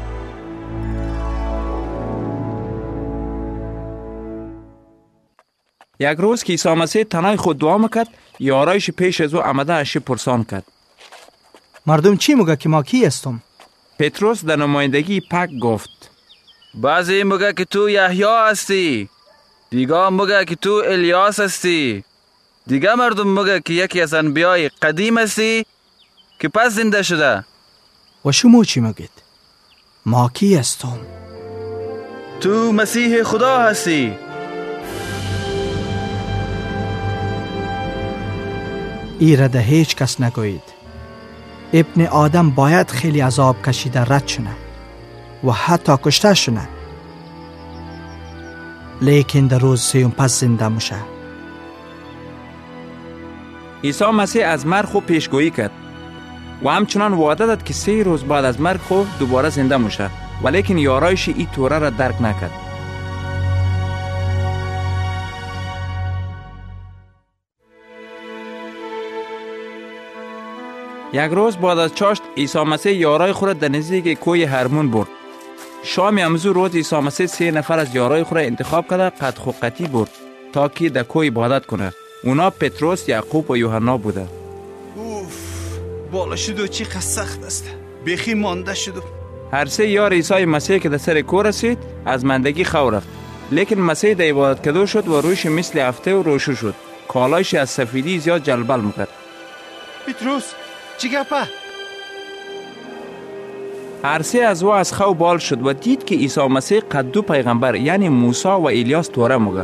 یک روز که عیسی مسیح تنهای خود دعا میکرد، یارایش پیش از او آمده اشی پرسان کرد. مردم چی میگه که ما کی هستم؟ پتروس در نمایندگی پک گفت. بعضی میگه که تو یحیی هستی، دیگه میگه که تو الیاس هستی، دیگه مردم میگه که یکی از انبیای قدیم هستی که پس زنده شده. و شما چی میگید؟ ما کی هستم؟ تو مسیح خدا هستی. ایره ده هیچ کس نگوید. ابن آدم باید خیلی عذاب کشیده رد شنه و حتی کشته شنه، لیکن در روز سیوم پس زنده میشه. عیسی مسیح از مرگ خود پیشگویی کرد و همچنان وعده داد که سه روز بعد از مرگ خود دوباره زنده میشه، ولیکن یارایش این توره را درک نکرد. یک روز بعد از چاشت عیسی مسیح یارای خود در نزدیک کوی هرمون برد. شام امروز روز عیسی مسیح سه نفر از یارای خود انتخاب کرده قد خوقتی برد تا که در کوی عبادت کنه. اونا پتروس، یعقوب و یوحنا بوده. اوف، بالا شدو چی قد سخت است، بیخی مانده شدو. هر سه یار عیسی مسیح که در سر کو رسید از ماندگی خو رفت، لیکن مسیح در عبادت کدو شد و رویش مثل هفته و روشو شد. کالایش از سفیدی زیاد جلبل میکرد. پتروس چی گپه؟ هر سه از او از خو بال شد و دید که عیسی مسیح قد دو پیغمبر یعنی موسی و الیاس توره موگه.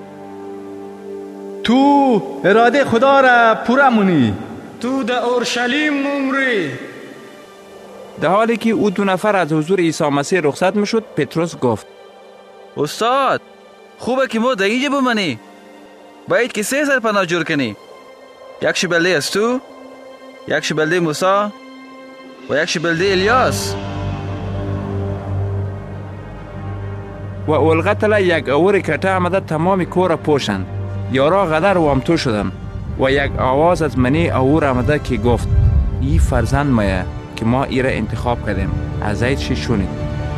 تو اراده خدا را پورا مونی، تو در اورشلیم ممری. در حالی که او دو نفر از حضور عیسی مسیح رخصت میشد، پتروس گفت: استاد خوبه که ما در اینجا بمانی، باید که سه سر پناه جور کنی، یک شبلده از تو، یک شبلده موسی و یک شبلده الیاس. و اولغتلا یک اور کته آمده تمام کور پوشند. یارا غدر وامتو شدن و یک آواز از منی اور آمده که گفت: ای فرزند مایه که ما ای را انتخاب کردیم، از ایت چی شونید.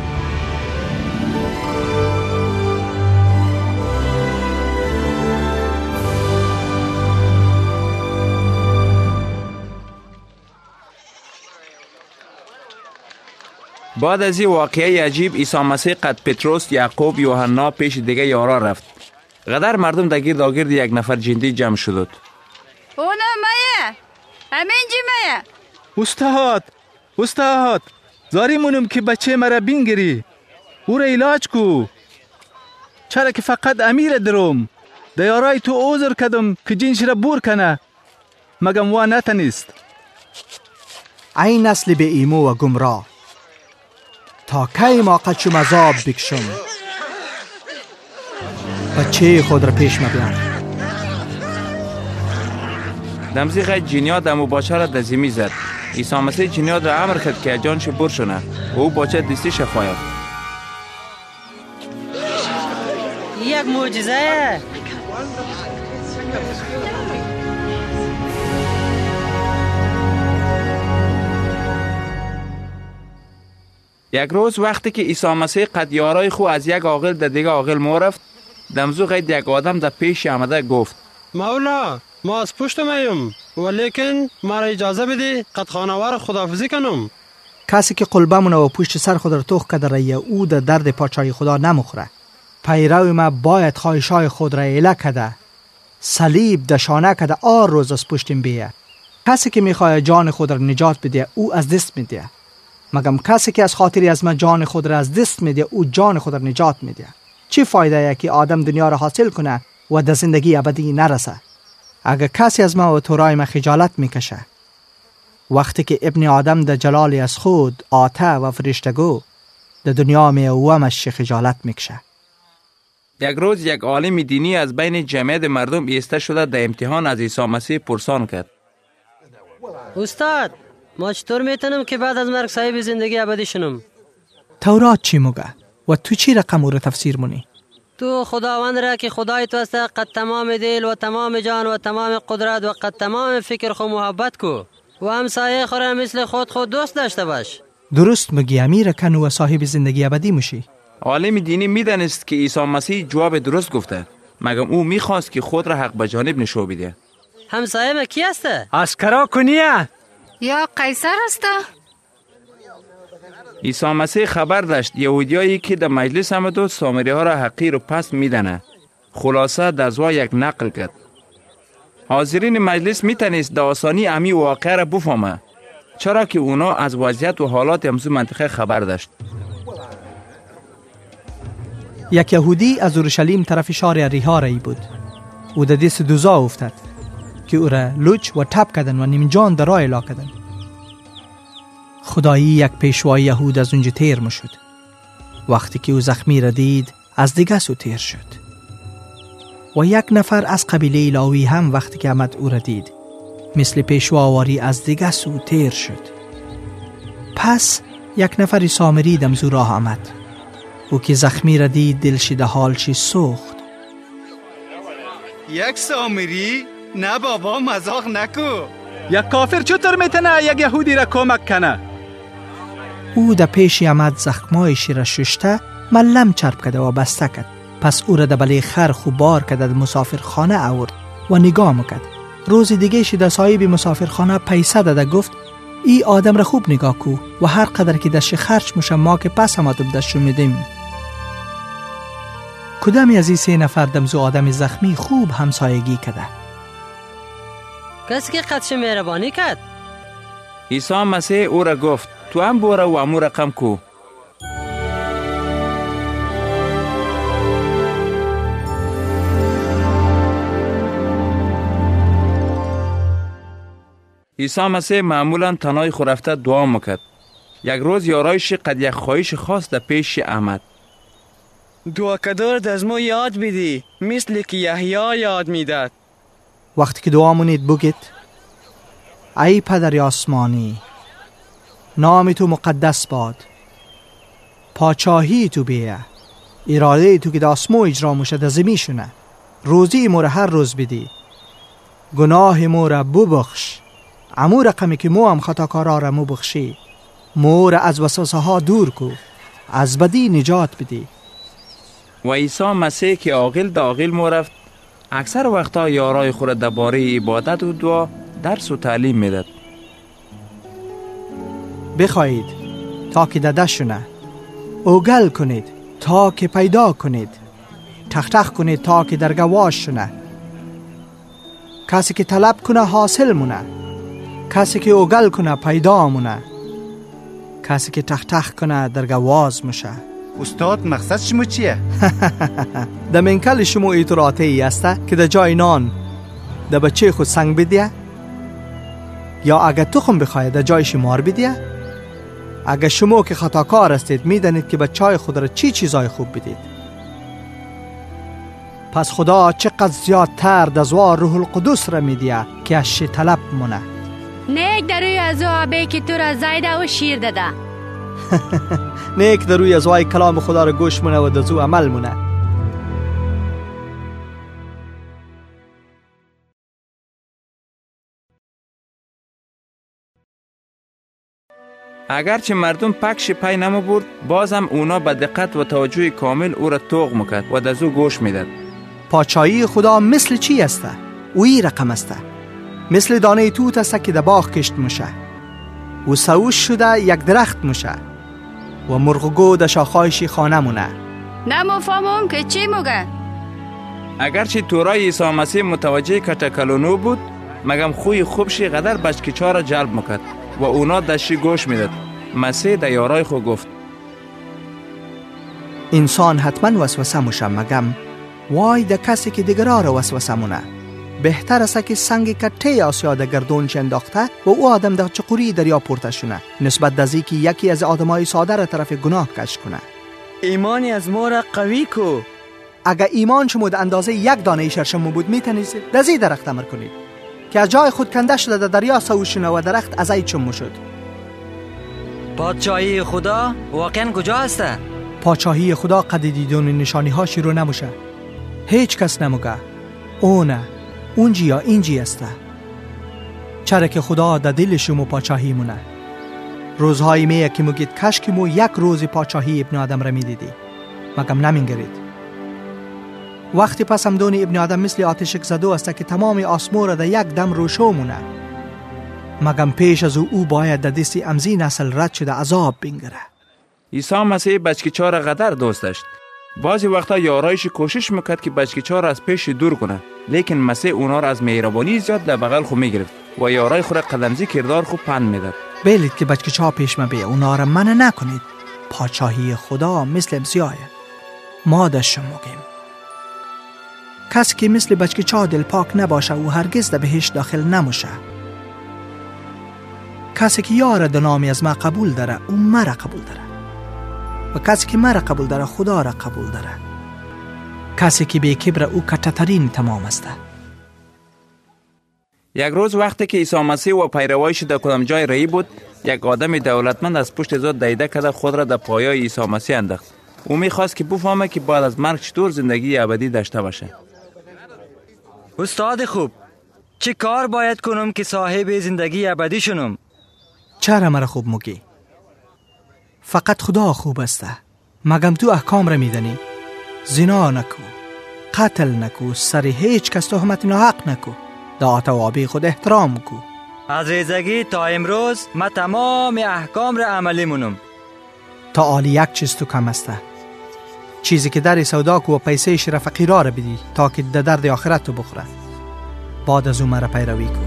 بعد از این واقعه عجیب عیسی مسیح قد پتروس، یعقوب، یوحنا پیش دیگه یارا رفت. قدر مردم در گرد آگرد یک نفر جندی جمع شدند. اونا مایه، همین جی مایه. استاد، استاد، زاری مونم که بچه مرا بینگری، او را علاج کو. چرا که فقط امیر درم، دیارای تو اوزر کدم که جنش را بور کنه، مگم وا نتنیست. ای نسل به ایمو و گمراه، تا کی ما قدشم عذاب بکشم؟ بچه خود را پیش مبیار. دمزی غیر جنیات در مباشر دزیمی زد. عیسی مسیح جنیات را امر کرد که جانش بر شونه و او باچه دستی شفا یافت. یک معجزه. یک روز وقتی که عیسی مسیح قد یارای خو از یک عاقل در دیگه عاقل مو رفت، دمزو غید یک آدم در پیش آمده گفت: مولا ما از پشت میم، ولیکن ما را اجازه بده قد خانوار خداحافظی کنم. کسی که قلبمونه و پشت سر خود را توخ کده رایه او در درد پاچای خدا نمخوره. پیرو ما باید خواهشای خود را ایله کده، صلیب دشانه کده آر روز از پشتیم بیه. کسی که میخواه جان خود را نجات بده او از دست میده، مگم کسی که از خاطری از من جان خود را از دست میده او جان خود را نجات میده. چی فایده که آدم دنیا را حاصل کنه و در زندگی ابدی نرسه؟ اگر کسی از ما و تورای ما خجالت میکشه، وقتی که ابن آدم در جلالی از خود آته و فرشتگو در دنیا می اوامش خجالت میکشه. یک روز یک عالم دینی از بین جمعیت مردم ایسته شده در امتحان از عیسی مسیح پرسان کرد: استاد ما چطور میتونم که بعد از مرگ صاحب زندگی ابدی شنم؟ تورات چی میگه و تو چی رقم او را تفسیر مونی؟ تو خداوند را که خدای تو است قد تمام دل و تمام جان و تمام قدرت و قد تمام فکر خو محبت کو و همسایه خو را مثل خود خود دوست داشته باش. درست میگی امیر کنو و صاحب زندگی ابدی میشی. عالم دینی میدانست که عیسی مسیح جواب درست گفته، مگم او میخواست که خود را حق به جانب نشو بده. همسایه ما کی است؟ اسکرا کنیه یا قیصر است؟ عیسی مسیح خبر داشت یهودیایی که در مجلس آمد و سامری ها را حقیر و پست میدانه. خلاصه دزوا یک نقل کرد. حاضرین مجلس میتونست در آسانی امی واقع را بفهمه، چرا که اونا از وضعیت و حالات امزو منطقه خبر داشت. یک یهودی از اورشلیم طرف شهر ریحا رایی بود. او در دست دوزا افتاد که او را لوچ و تپ کردن و نیم جان در راه لا کردن. خدایی یک پیشوای یهود از اونجا تیر میشد. وقتی که او زخمی را دید از دیگه سو تیر شد. و یک نفر از قبیله لاوی هم وقتی که آمد او را دید مثل پیشواواری از دیگه سو تیر شد. پس یک نفر سامری دمزو راه آمد. او که زخمی را دید دلش در حال چی سوخت. یک سامری؟ نه بابا مزاق نکو. یک کافر چطور میتونه یک یهودی را کمک کنه؟ او در پیش آمد زخمایشی را ششته ملم چرب کرده و بسته کرد. پس او را در بله خرخ و بار کرده در مسافرخانه آورد و نگاه میکرد. روز دیگه شی در صاحب مسافرخانه پیسه داده گفت ای آدم را خوب نگاه کو و هر قدر که دست خرچ میشه ما که پس آمدم دستشو میدیم. کدامی از این سه نفر دمزو آدم زخمی خوب همسایگی کرده؟ کسی که قدش مهربانی کرد. عیسی مسیح او را گفت تو هم بوره و امو رقم کو. عیسی مسیح معمولا تنهای خورفته دعا میکرد. یک روز یارایش قد یک خواهش خاص در پیش آمد. دعا کدار از ما یاد بدی مثل که یحیی یاد میداد. وقتی که دعا مونید بگید ای پدر آسمانی، نام تو مقدس باد، پاچاهی تو بیه، اراده تو که در آسمو اجرا میشه در زمین شونه. روزی مو را هر روز بدی، گناه مو را ببخش، امو رقمی که مو هم خطاکارا را مو بخشی. مو را از وسوسه ها دور کو، از بدی نجات بدی. و عیسی مسیح که عاقل دا عاقل مو رفت، اکثر وقتا یارای خود درباره عبادت و دعا درس و تعلیم میداد. بخواهید تا که دده شونه، اوگل کنید تا که پیدا کنید، تخ تخ کنید تا که درگواش شونه. کسی که طلب کنه حاصل مونه، کسی که اوگل کنه پیدا مونه، کسی که تخ تخ کنه درگواز میشه. استاد مقصد شما چیه؟ در منکل شما اعتراعاته ای هسته که در جای نان در بچه خود سنگ بدیه؟ یا اگر تخم بخواهید در جای شمار بدیه؟ اگر شما که خطاکار هستید میدانید که بچه خود را چی چیزای خوب بدید، پس خدا چقدر زیادتر دزوار روح القدس را میدیه که از شی طلب مونه. نیک در روی از آبه که تو را زایده و شیر داده. نیک در روی از وای کلام خدا را گوش مونه و دزو عمل مونه. اگرچه مردم پکش پی نمو برد، بازم اونا به دقت و توجه کامل او را توق میکرد و دزو گوش میداد. پاچایی خدا مثل چی است؟ اوی رقم است. مثل دانه توت است که در باغ کشت میشه و سوش شده یک درخت میشه و مرغگو در شاخهایشی خانه مونه. نمفهمم که چی میگه. اگرچه تورای عیسی مسیح متوجه کتکلونو بود، مگم خوی خوبشی قدر بچکیچا را جلب میکرد و اونا دشی گوش میداد. مسیح در یارای خود گفت انسان حتما وسوسه میشه، مگم وای در کسی که دیگرها را وسوسه مونه. بهتر است که سنگ کته آسیا در گردونش انداخته و او آدم در چقوری دریا پورته شونه نسبت در که یکی از آدمای ساده را طرف گناه کش کنه. ایمانی از ما را قوی کو. اگر ایمان شما در اندازه یک دانه شرشمو بود میتونید در زی درخت امر کنید که از جای خود کنده شده در دریا سوشونه و درخت از ای چم شد. پادشاهی خدا واقعا کجا است؟ پاچاهی خدا قد دیدون نشانی ها شروع نموشه. هیچ کس نموگه او نه اونجی یا اینجی است. چرا که خدا در دل شما پاچاهی مونه. روزهایی میه که مگید کش که مو یک روز پاچاهی ابن آدم را میدیدی مگم نمینگرید. وقتی پس هم دون ابن آدم مثل آتشک زدو است که تمام آسمو را در یک دم روشو مونه مگم پیش از او او باید در دستی امزی نسل رد شده عذاب بینگره. عیسی مسیح بچکی‌چا را قدر دوست داشت. بعضی وقتا یارایش کوشش میکرد که بچکی‌چا را از پیش دور کنه، لیکن مسیح اونا را از مهربانی زیاد در بغل خو میگرفت و یارای خو را قدمزی کردار خو پند میداد. بیلید که بچکی‌چا پیش مبیه اونا را منع نکنید. پاچاهی خدا مثل امسیاه ما دشم مگیم. کسی که مثل بچکی‌چا دل پاک نباشه او هرگز در بهشت داخل نموشه. کسی که یار دنامی از ما قبول داره او مرا قبول داره و کسی که مرا قبول داره خدا را قبول داره. کسی که بی کبر او کتترین تمام است. یک روز وقتی که عیسی مسیح و پیروایش در کدام جای رایی بود، یک آدم دولتمند از پشت زاد دیده کرده خود را در پایای عیسی مسیح انداخت. او میخواست که بفهمه که بعد از مرگ چطور زندگی ابدی داشته باشه. استاد خوب، چه کار باید کنم که صاحب زندگی ابدی شنم؟ چرا مرا خوب مگی؟ فقط خدا خوب است. مگم تو احکام را میدانی؟ زنا نکو، قتل نکو، سر هیچ کس تهمت ناحق نکو، دعات و آبی خود احترام کو. از ریزگی تا امروز ما تمام احکام را عملی منم. تا آلی یک چیز تو کم است. چیزی که در سودا کو و پیسه شر فقیرا را بدی تا که در درد آخرت تو بخوره. بعد از اون مرا پیروی کو.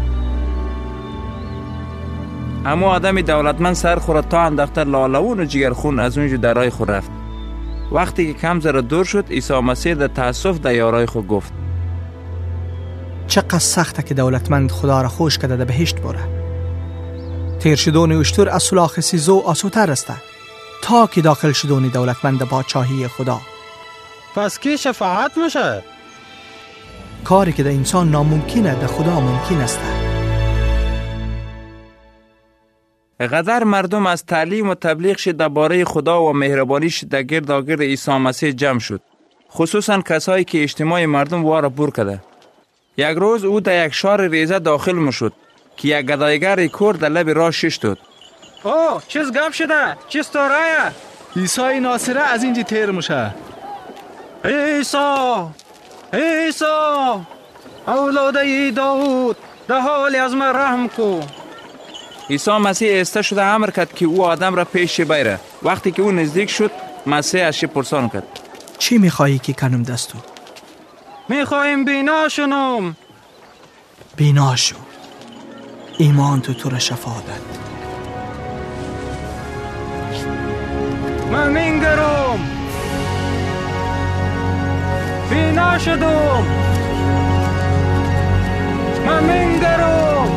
اما آدم دولتمند سر خورد تا انداخته لاله‌ون و جگرخون از اونجا در راه خود رفت. وقتی که کم ذره دور شد عیسی مسیح در تأسف در یارای خود گفت: چقدر سخته که دولتمند خدا را خوش کرده در بهشت بره. تیر شدون اشتر از سلاخ سیزو آسوتر است تا که داخل شدون دولتمند پادشاهی خدا. پس کی شفاعت میشه؟ کاری که در انسان ناممکنه در خدا ممکن است. قدر مردم از تعلیم و تبلیغش درباره خدا و مهربانیش در گرداگرد عیسی مسیح جمع شد، خصوصا کسایی که اجتماع مردم وارا پر کرده. یک روز او در یک شهر ریزه داخل میشد که یک گدایگر کور در لب راه شش داد. اوه چیز گپ شده؟ چیز تو رایه؟ عیسی ناصره از اینجا تیر میشه. عیسی عیسی اولاده داوود در حال از من رحم کو. عیسی مسیح استه شده امر کرد که او آدم را پیش بیره. وقتی که او نزدیک شد مسیح ازش پرسان کرد: چی میخوایی که کنم دستو؟ میخوایم بینا شنم. بینا شو. ایمان تو تو را شفا داد. من مینگرم. بینا شدم. من مینگرم.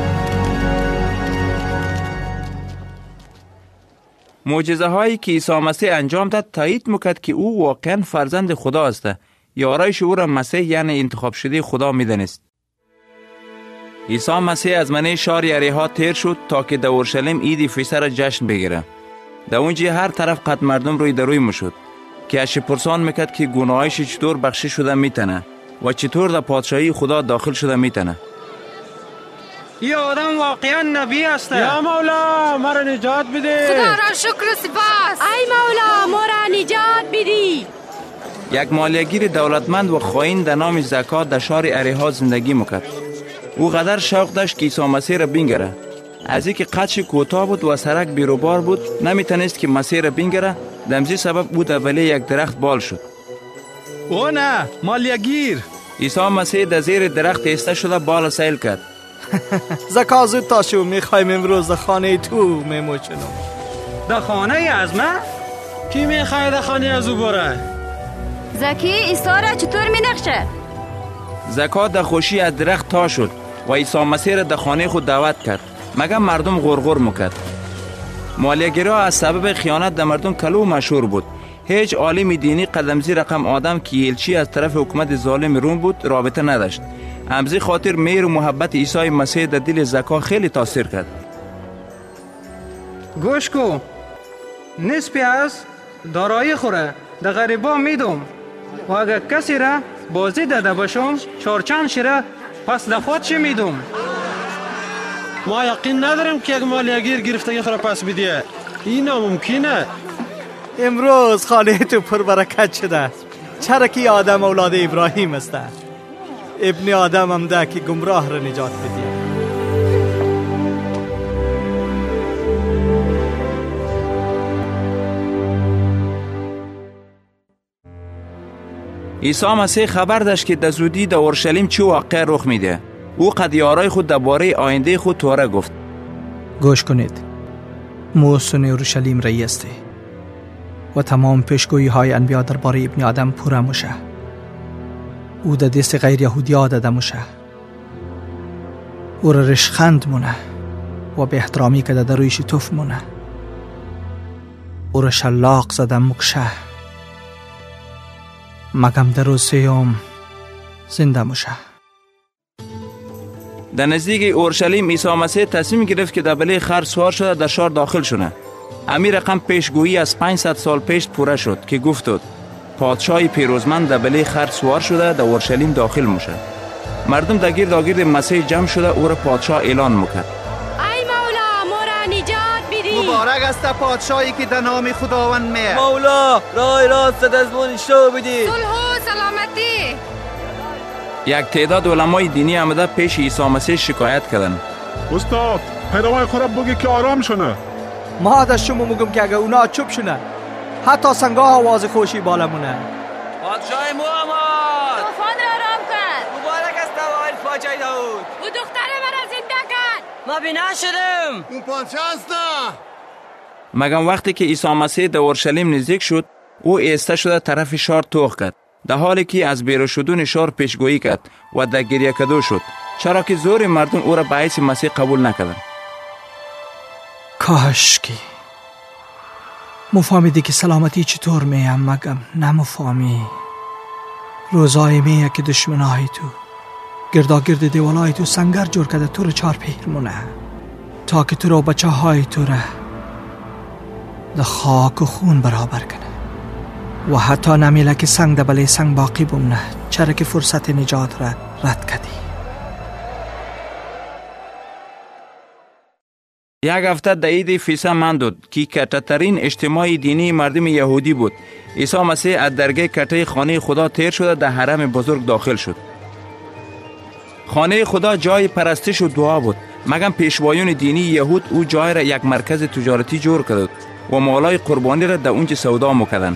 معجزه هایی که عیسی مسیح انجام داد تایید میکرد که او واقعا فرزند خدا است. یارایش او را مسیح یعنی انتخاب شده خدا میدانست. عیسی مسیح از منه شهر یریحا تیر شد تا که در اورشلیم عید فصح را جشن بگیره. در اونجا هر طرف قد مردم روی در روی میشد که ازش پرسان میکرد که گناهایش چطور بخشش شده میتونه و چطور در پادشاهی خدا داخل شده میتونه. این آدم واقعا نبی است. یا مولا ما را نجات بده. خدا را شکر و سپاس. ای مولا ما را نجات بدی. یک مالیه‌گیر دولتمند و خائن در نام زکات در شهر یریحا زندگی میکرد. او قدر شوق داشت که عیسی مسیح را بینگره. از اینکه قدش کوتاه بود و سرک بیروبار بود نمیتونست که مسیح را بینگره. دمزی سبب او در بله یک درخت بال شد. او نه مالیه‌گیر. عیسی مسیح در زیر درخت ایسته شده بال سیل کرد. زکا زود تاشو میخوایم امروز در خانه تو میموچنم. در خانه از من؟ کی میخواه در خانه از او بره؟ زکی عیسی را چطور مینخشه؟ زکا در خوشی از درخت تا شد و عیسی مسیح را در خانه خود دعوت کرد. مگر مردم غرغر میکرد. مالیه‌گیرها از سبب خیانت در مردم کلو مشهور بود. هیچ عالم دینی قدمزی رقم آدم که یلچی از طرف حکومت ظالم روم بود رابطه نداشت. همزی خاطر مهر و محبت عیسی مسیح در دل زکا خیلی تاثیر کرد. گوش کو. نسبی از دارایی خوره در غریبا میدم و اگر کسی را بازی داده باشم چارچند شیره پس دفات چی میدم. ما یقین نداریم که یک مالیگیر گرفتگی خود پس بدیه. این ناممکنه. امروز خانه تو پر برکت شده، چرا که آدم اولاد ابراهیم است. ابن آدم هم ده که گمراه را نجات بدیه. عیسی مسیح خبر داشت که در زودی در اورشلیم چه واقعه رخ میده. او قدیارای خود درباره آینده خود توره گفت. گوش کنید، موسون اورشلیم رئی است و تمام پیشگویی های انبیا درباره ابن آدم پوره میشه. او در دست غیر یهودی ها داده میشه. او را رشخند مونه و به احترامی که در رویش توف مونه. او را شلاق زده مکشه، مگم در روز سیوم زنده میشه. در نزدیک اورشلیم عیسی مسیح تصمیم گرفت که در بله خر سوار شده در شهر داخل شونه. امی رقم پیشگویی از پانصد سال پیش پوره شد که گفت پادشاه پیروزمند در بله خر سوار شده در اورشلیم داخل میشه. مردم در گرد آگرد مسیح جمع شده او را پادشاه اعلان میکرد. ای مولا ما را نجات بدی. مبارک است پادشاهی که در نام خداوند میاد. مولا راه راست از من شو بدی. صلح و سلامتی. یک تعداد علمای دینی آمده پیش عیسی مسیح شکایت کردند. استاد پیروان خود بگی که آرام شونه. ما از شما میگم که اگه اونا چوب شونه حتی سنگاه آواز خوشی بالا مونه. پادشاه محمد طوفان آرام کرد. مبارک است اوایل پادشاه داود. او دختر مرا زنده کرد. ما بینا شدم. اون پادشاه است. مگم وقتی که عیسی مسیح در اورشلیم نزدیک شد او ایسته شده طرف شهر توخ کرد، در حالی که از بیرون شدن شهر پیشگویی کرد و در گریه کدو شد، چرا که زور مردم او را به حیث مسیح قبول نکردند. کاش که مفهمیدی که سلامتی چطور میم، مگم نمفهمی. روزای میه که دشمنای تو گردا گرد دیوالای تو سنگر جور کده تو رو چار پیر مونه تا که تو رو بچه های تو رو ده خاک و خون برابر کنه و حتی نمیله که سنگ ده بله سنگ باقی بمونه، چرا که فرصت نجات را رد کدی. یک هفته در عید فیسه ماند که کترین اجتماع دینی مردم یهودی بود. عیسی مسیح از درگاه کته خانه خدا تیر شده در حرم بزرگ داخل شد. خانه خدا جای پرستش و دعا بود، مگم پیشوایان دینی یهود او جای را یک مرکز تجارتی جور کرد و مالای قربانی را در اونجا سودا میکردند.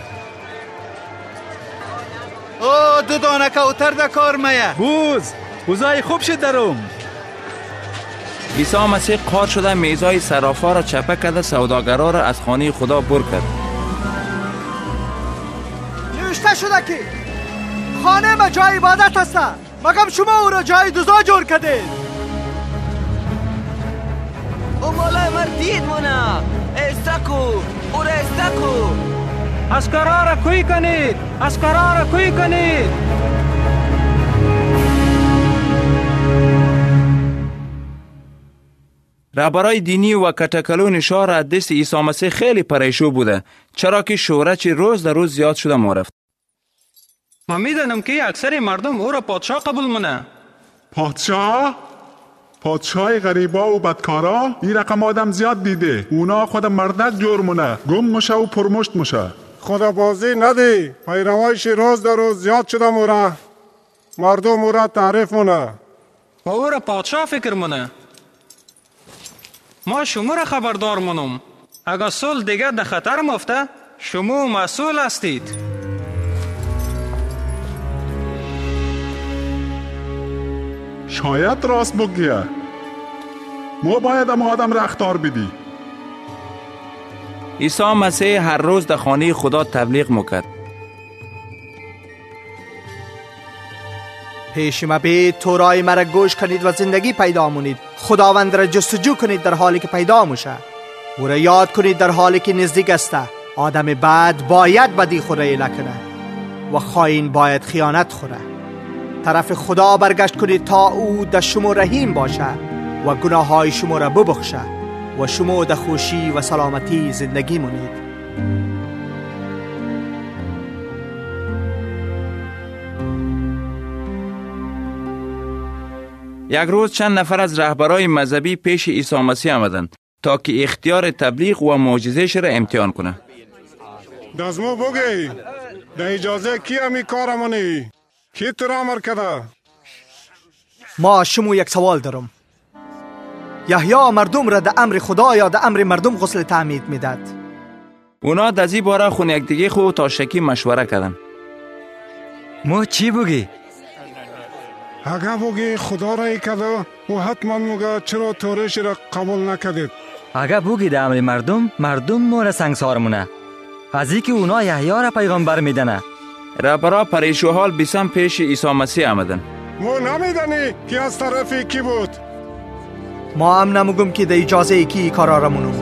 او دو دانه کوتر در کار میه. بوز بوزای خوب شد درم. عیسی مسیح قار شده میزای صرافا را چپه کرده سوداگرا را از خانه خدا بر کرد. نوشته شده که خانه ما جای عبادت است، مگم شما او را جای دزا جور کردید. او مالای من دید مونه استکو او را استکو. اسکرا را کوی کنید، اسکرا را کوی کنید. رهبرای دینی و کتکلون شهر از دست عیسی مسیح خیلی پریشان بوده، چرا که شهرت روز در روز زیاد شده می‌رفت. ما میدانم که اکثر مردم او را پادشاه قبول مونه. پادشاه؟ پادشاه غریبا و بدکارا؟ این رقم آدم زیاد دیده. اونا خود مردک جور مونه، گم مشه و پرمشت مشه. خدا بازی ندی. پیروایش روز در روز زیاد شده موره. مردم موره تعریف مونه و او را پادشاه فکر مونه. ما شما را خبردار منم، اگر سال دیگر در خطر مفته شما مسئول هستید. شاید راست بگیه. ما باید اما آدم را اخطار بدی. عیسی مسیح هر روز در خانه خدا تبلیغ میکرد. پیش ما بید، تورای مرا گوش کنید و زندگی پیدا مونید. خداوند را جستجو کنید در حالی که پیدا موشه. او را یاد کنید در حالی که نزدیک است. آدم بد باید بدی خوره نکنه و خائن باید خیانت خوره. طرف خدا برگشت کنید تا او در شما رحیم باشه و گناه های شما را ببخشه و شما در خوشی و سلامتی زندگی مونید. یک روز چند نفر از رهبرای مذهبی پیش عیسی مسیح آمدند تا که اختیار تبلیغ و معجزه‌اش را امتحان کنه. دازمو بگی ده اجازه کی همی کارمونی؟ کی تو را امر کده؟ ما شما یک سوال دارم. یحیی مردم را ده امر خدا یا ده امر مردم غسل تعمید میداد؟ اونا در این باره خون یک دیگه خو تا شکی مشوره کردن. ما چی بگی؟ اگه بگی خدا را ای کده و حتما مگه چرا تورش را قبول نکدید؟ اگه بگی ده امر مردم مردم ما را سنگسار مونه. از ای که اونا یحیی را پیغمبر میدنه. رهبرا پریشان حال بیسم پیش عیسی مسیح آمدن. ما نمیدانی که از طرفی کی بود؟ ما هم نمگم که ده اجازه کی کارا را منو.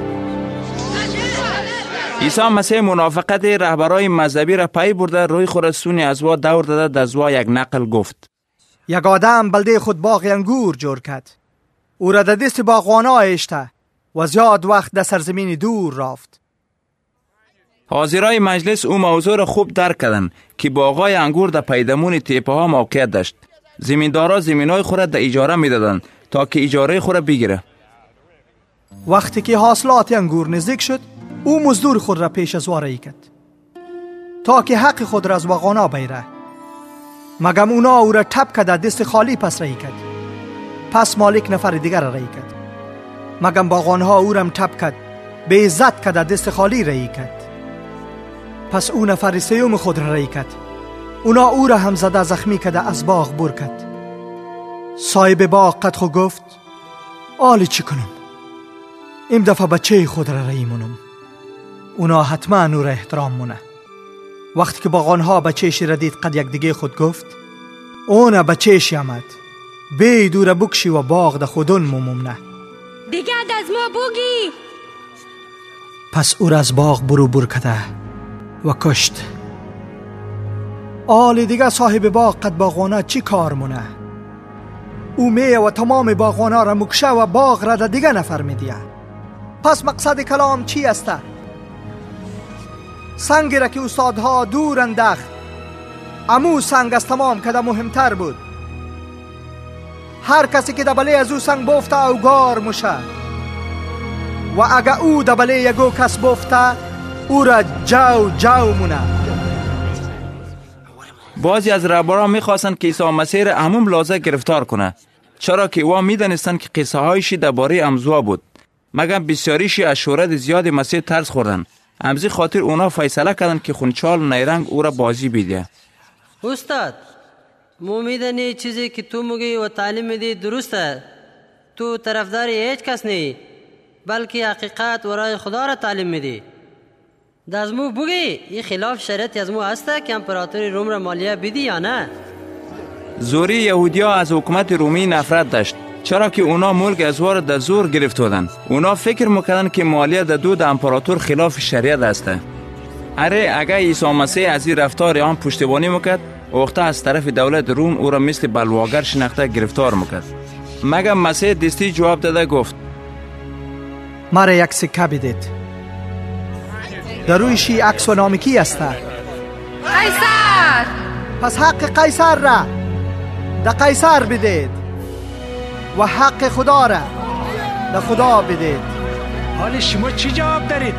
عیسی مسیح منافقت رهبرای مذهبی را پی برده روی خود سونی ازوا دور داده دزوا یک نقل گفت. یک آدم بلده خود باغ انگور جور کرد. او را در دست باغوانا اشته و زیاد وقت در سرزمین دور رفت. حاضرای مجلس او موضوع را خوب درک کردند که باغای انگور در پیدامون تپه ها موقعیت داشت. زمیندارا زمینای خود را در اجاره میدادند تا که اجاره خود را بگیره. وقتی که حاصلات انگور نزدیک شد، او مزدور خود را پیش از وارایی کرد تا که حق خود را از باغوانا بگیره. مگم اونا او را تب کرده دست خالی پس رایی کرد. پس مالک نفر دیگر را رایی کرد. مگم باغوانها او را تب کرد به عزت کرده دست خالی رایی کرد. پس او نفر سیوم خود را رایی کرد. اونا او را هم زده زخمی کرده از باغ بر کرد. صاحب باغ قد خود گفت آلی چی کنم؟ این دفعه بچه خود را رایی منم. اونا حتما او را احترام مونه. وقتی که باغوانها بچه‌شی را دید قد یک دیگه خود گفت اونا بچه‌شی آمد بی دور بکشی و باغ ده خودون ممومنه دیگه از ما بگی. پس او را از باغ برو بر کده و کشت. آل دیگه صاحب باغ قد باغوانا چی کار مونه؟ او میه و تمام باغوانا را مکشه و باغ را ده دیگه نفر میدیه. پس مقصد کلام چی است؟ سنگی را که استادها دور انداخت امو سنگ از تمام کده مهمتر بود. هر کسی که دبله از او سنگ بفته اوگار مشه و اگه او دبله یگو کس بفته او را جو جو مونه. بعضی از رهبران میخواستند که عیسی مسیح را همون لحظه گرفتار کنه، چرا که او میدانستند که قصه هایشی درباره امضا بود. مگم بسیاریشی از شهرت زیاد مسیح ترس خوردن. امزی خاطر اونا فیصله کردن که خونچال نیرنگ او را بازی بیده. استاد مو میدانی چیزی که تو میگی و تعلیم میدی درسته. تو طرفدار هیچ کس نی بلکه حقیقت و رای خدا را تعلیم میدی. دازمو بگی این خلاف شریعت ازمو هسته که امپراتوری روم را مالیه بدی یا نه؟ زوری یهودیا از حکومت رومی نفرت داشت، چرا که اونا ملک ازوار در زور گرفت بودند. اونا فکر میکردن که مالیه در دو امپراتور خلاف شریعت است. اره اگر عیسی مسیح از این رفتار آن پشتیبانی میکرد، وقتا از طرف دولت روم او را مثل بلواگر شناخته گرفتار میکرد. مگر مسیح دستی جواب داده گفت مرا یک سکه بدید. در رویشی عکس و نام کی است؟ قیصر. پس حق قیصر را در قیصر بدید و حق خدا را در خدا بدید. حال شما چی جواب دارید؟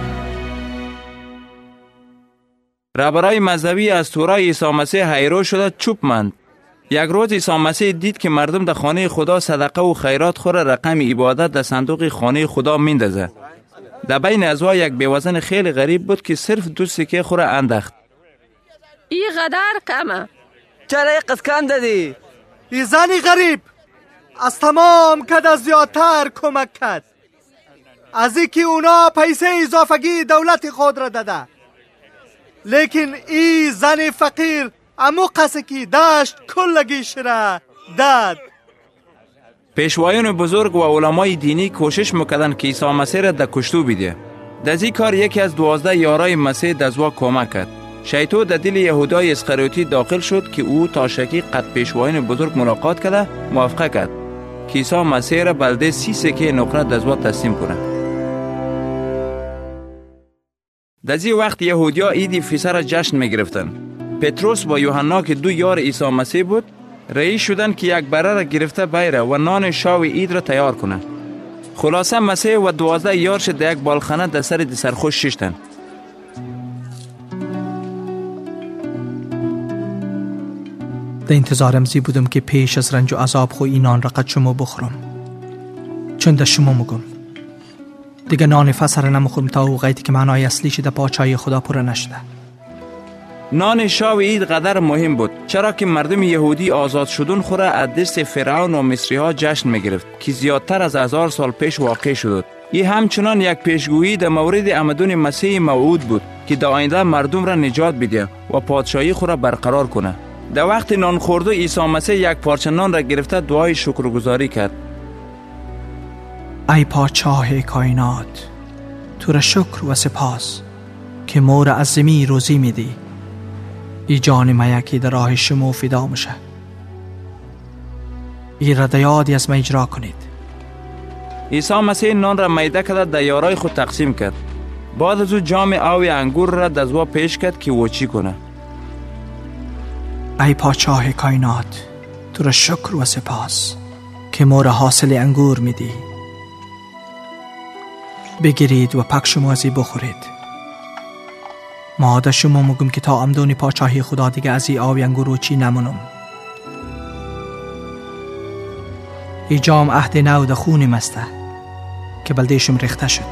رهبرای مذهبی از تورای عیسی مسیح حیران شده چوب ماند. یک روز عیسی مسیح دید که مردم در خانه خدا صدقه و خیرات خور رقم عبادت در صندوق خانه خدا میندازه. در بین ازوا یک بیوزن خیلی غریب بود که صرف دو سکه خور انداخت. ای قدر کمه. چرا یک کم دادی؟ ای زنی غریب از تمام کد زیادتر کمک کرد. از اینکه اونا پیسه اضافگی دولت خود را داده. لیکن ای زن فقیر امو قصه که داشت کلگیش را داد. پیشوایان بزرگ و علمای دینی کوشش میکردن که عیسی مسیح را در کشتو بیده. در این کار یکی از دوازده یارای مسیح دزوا کمک کرد. شیطان در دل یهودای اسخریوتی داخل شد که او تا شکی قد پیشوایان بزرگ ملاقات کرده موافقه کرد که عیسی مسیح را بلده سی سکه نقره دزوا تسلیم کنه. در این وقت یهودیا عید فصح را جشن میگرفتند. پتروس و یوحنا که دو یار عیسی مسیح بود رئیس شدن که یک بره را گرفته بیره و نان شاو عید را تیار کنه. خلاصه مسیح و دوازده یارش در یک بالخانه در سر دی سرخوش ششتن. در انتظارم زی بودم که پیش از رنج و عذاب خو این نان را قد شما بخورم، چون در شما مگم دیگه نان فسر نمخورم تا اوقیتی که معنای اصلیش در پاچای خدا پره نشده. نان شاو عید قدر مهم بود، چرا که مردم یهودی آزاد شدن خوره از دست فرعون و مصری ها جشن می گرفت که زیادتر از هزار سال پیش واقع شد. این همچنان یک پیشگویی در مورد آمدن مسیح موعود بود که در آینده مردم را نجات بده و پادشاهی خود را برقرار کنه. در وقت نان خورده عیسی مسیح یک پارچه نان را گرفته دعای شکرگزاری کرد. ای پادشاه کائنات، تو را شکر و سپاس که ما را از زمین روزی میدی. ای جان ما یکی در راه شما فدا میشه. ای را یادی از ما اجرا کنید. عیسی مسیح نان را میده کرد در یارای خود تقسیم کرد. بعد از او جام آب انگور را در زوا پیش کرد که وچی کنه. ای پادشاه کائنات، تو را شکر و سپاس که ما را حاصل انگور میدی. بگیرید و پک شما ازی بخورید. ما در شما مگم که تا امدون پادشاهی خدا دیگه از ای آب انگور رو چی نمونم. ای جام عهد نو در خون مسته که بلدیشم ریخته شد.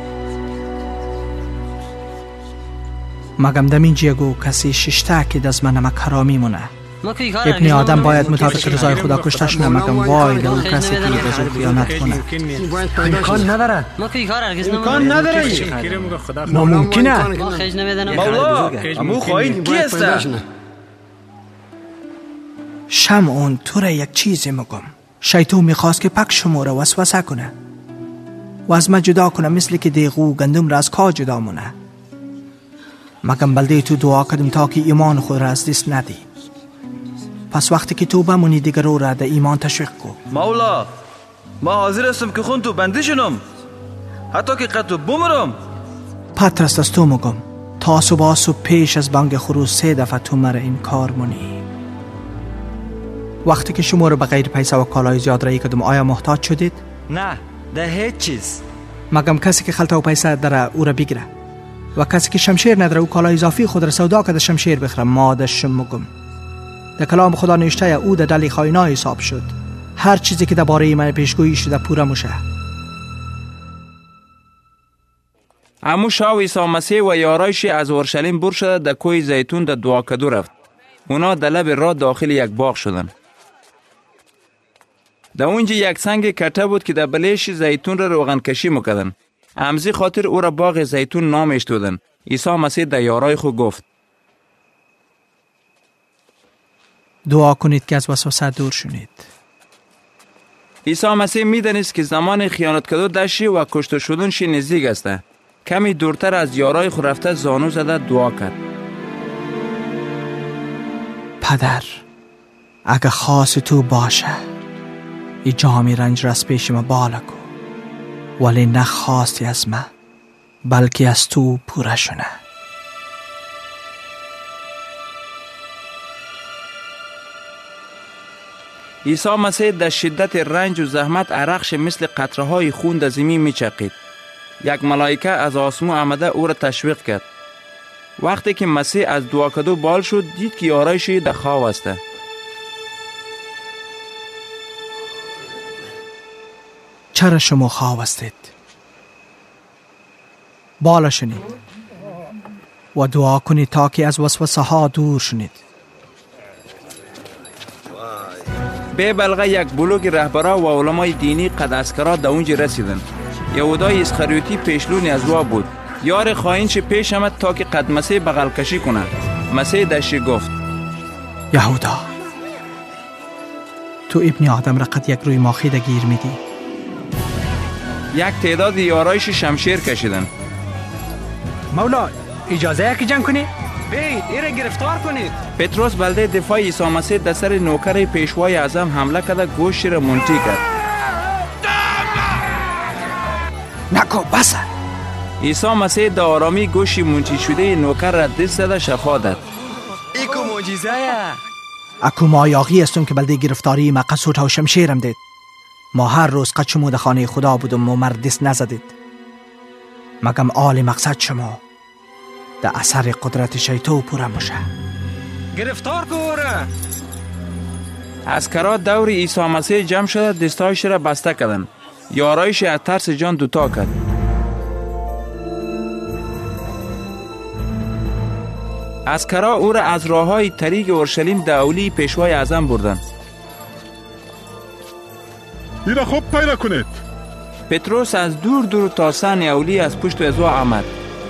مگم دم اینجا گو کسی ششته که دست من نمک حرامی مونه. ابن آدم باید مطابق رضای خدا کشته شده. مگم وای در اون کسی که بزرگ خیانت کنه. امکان نداره. امکان نداره. ناممکنه. مولا امو خواهید کی هسته؟ شمعون تو را یک چیزی مگم. شیطان میخواست که پک شما را وسوسه کنه و از ما جدا کنه، مثل که دیغو گندم را از کا جدا مونه. مگم بلده تو دعا کردم تا که ایمان خود را از دست ندی. پس وقتی که تو بمونی دیگر رو را در ایمان تشویق کو. مولا ما حاضر هستم که خون تو بندی شنم، حتی که قد تو بمرم. پترس از تو مگم تا صبح صبح پیش از بانگ خروج سه دفعه تو مرا این کار مونی. وقتی که شما رو به غیر پیسه و کالای زیاد رایی کردم آیا محتاج شدید؟ نه ده هیچ چیز. مگم کسی که خلطه و پیسه داره او را بگیره و کسی که شمشیر نداره او کالای اضافی خود را سودا کرده شمشیر بخره. ما در شما مگم در کلام خدا نوشته او در دل خائنا حساب شد. هر چیزی که درباره من پیشگویی شده پوره میشه. امو شاو عیسی مسیح و یارایش از اورشلیم بر شده در کوه زیتون در دعا کدو رفت. اونا در لب راه داخل یک باغ شدن. در اونجا یک سنگ کته بود که در بلش زیتون را روغن کشی میکردن. امزی خاطر او را باغ زیتون نامش دادن. عیسی مسیح در یارای خود گفت دعا کنید که از وسوسه دور شونید. عیسی مسیح میدانست که زمان خیانت کدو دشی و کشته شدنش نزدیک است. کمی دورتر از یارای خود رفته زانو زده دعا کرد. پدر اگه خواست تو باشه ای جامی رنج را از پیش ما بالا کو، ولی نه خواستی از من بلکه از تو پوره شونه. عیسی مسیح در شدت رنج و زحمت عرقش مثل قطره های خون در زمین می چقید. یک ملائکه از آسمون آمده او را تشویق کرد. وقتی که مسیح از دعا کدو بال شد دید که یارایش در خواب است. چرا شما خواب استید؟ بالا شنید و دعا کنید تا که از وسوسه ها دور شنید. به بلغه یک بلوک رهبرا و علمای دینی قد اسکرا در اونجا رسیدن. یهودای اسخریوتی پیشلونی از وا بود. یار خائنش پیش آمد تا که قد مسیح بغل کشی کنه. مسیح دشی گفت یهودا تو ابن آدم را قد یک روی ماخیده گیر میدی. یک تعداد یارایش شمشیر کشیدن. مولا اجازه که جنگ کنی؟ بید ایره گرفتار کنید. پتروس بلده دفاع عیسی مسیح در سر نوکر پیشوای اعظم حمله کرده گوشت را منتی کرد. نکو بسه. عیسی مسیح در آرامی گوشت منتی شده نوکر را دست زده شفا داد. ایکو معجزه. اکو ما یاغی هستم که بلده گرفتاری ما قصوت و شمشیرم دید. ما هر روز قد شما در خانه خدا بودم و مردست نزدید. مگم آل مقصد شما در اثر قدرت شیطان پورا میشه. گرفتار کوره. عسکرها دور عیسی مسیح جمع شده دستایش را بسته کردند. یارایش از ترس جان دوتا کرد. عسکرها او را از راه های طریق اورشلیم در اولی پیشوای اعظم بردند. ایره خوب پیدا کنید. پتروس از دور دور تا سن اولی از پشت ازوا آمد.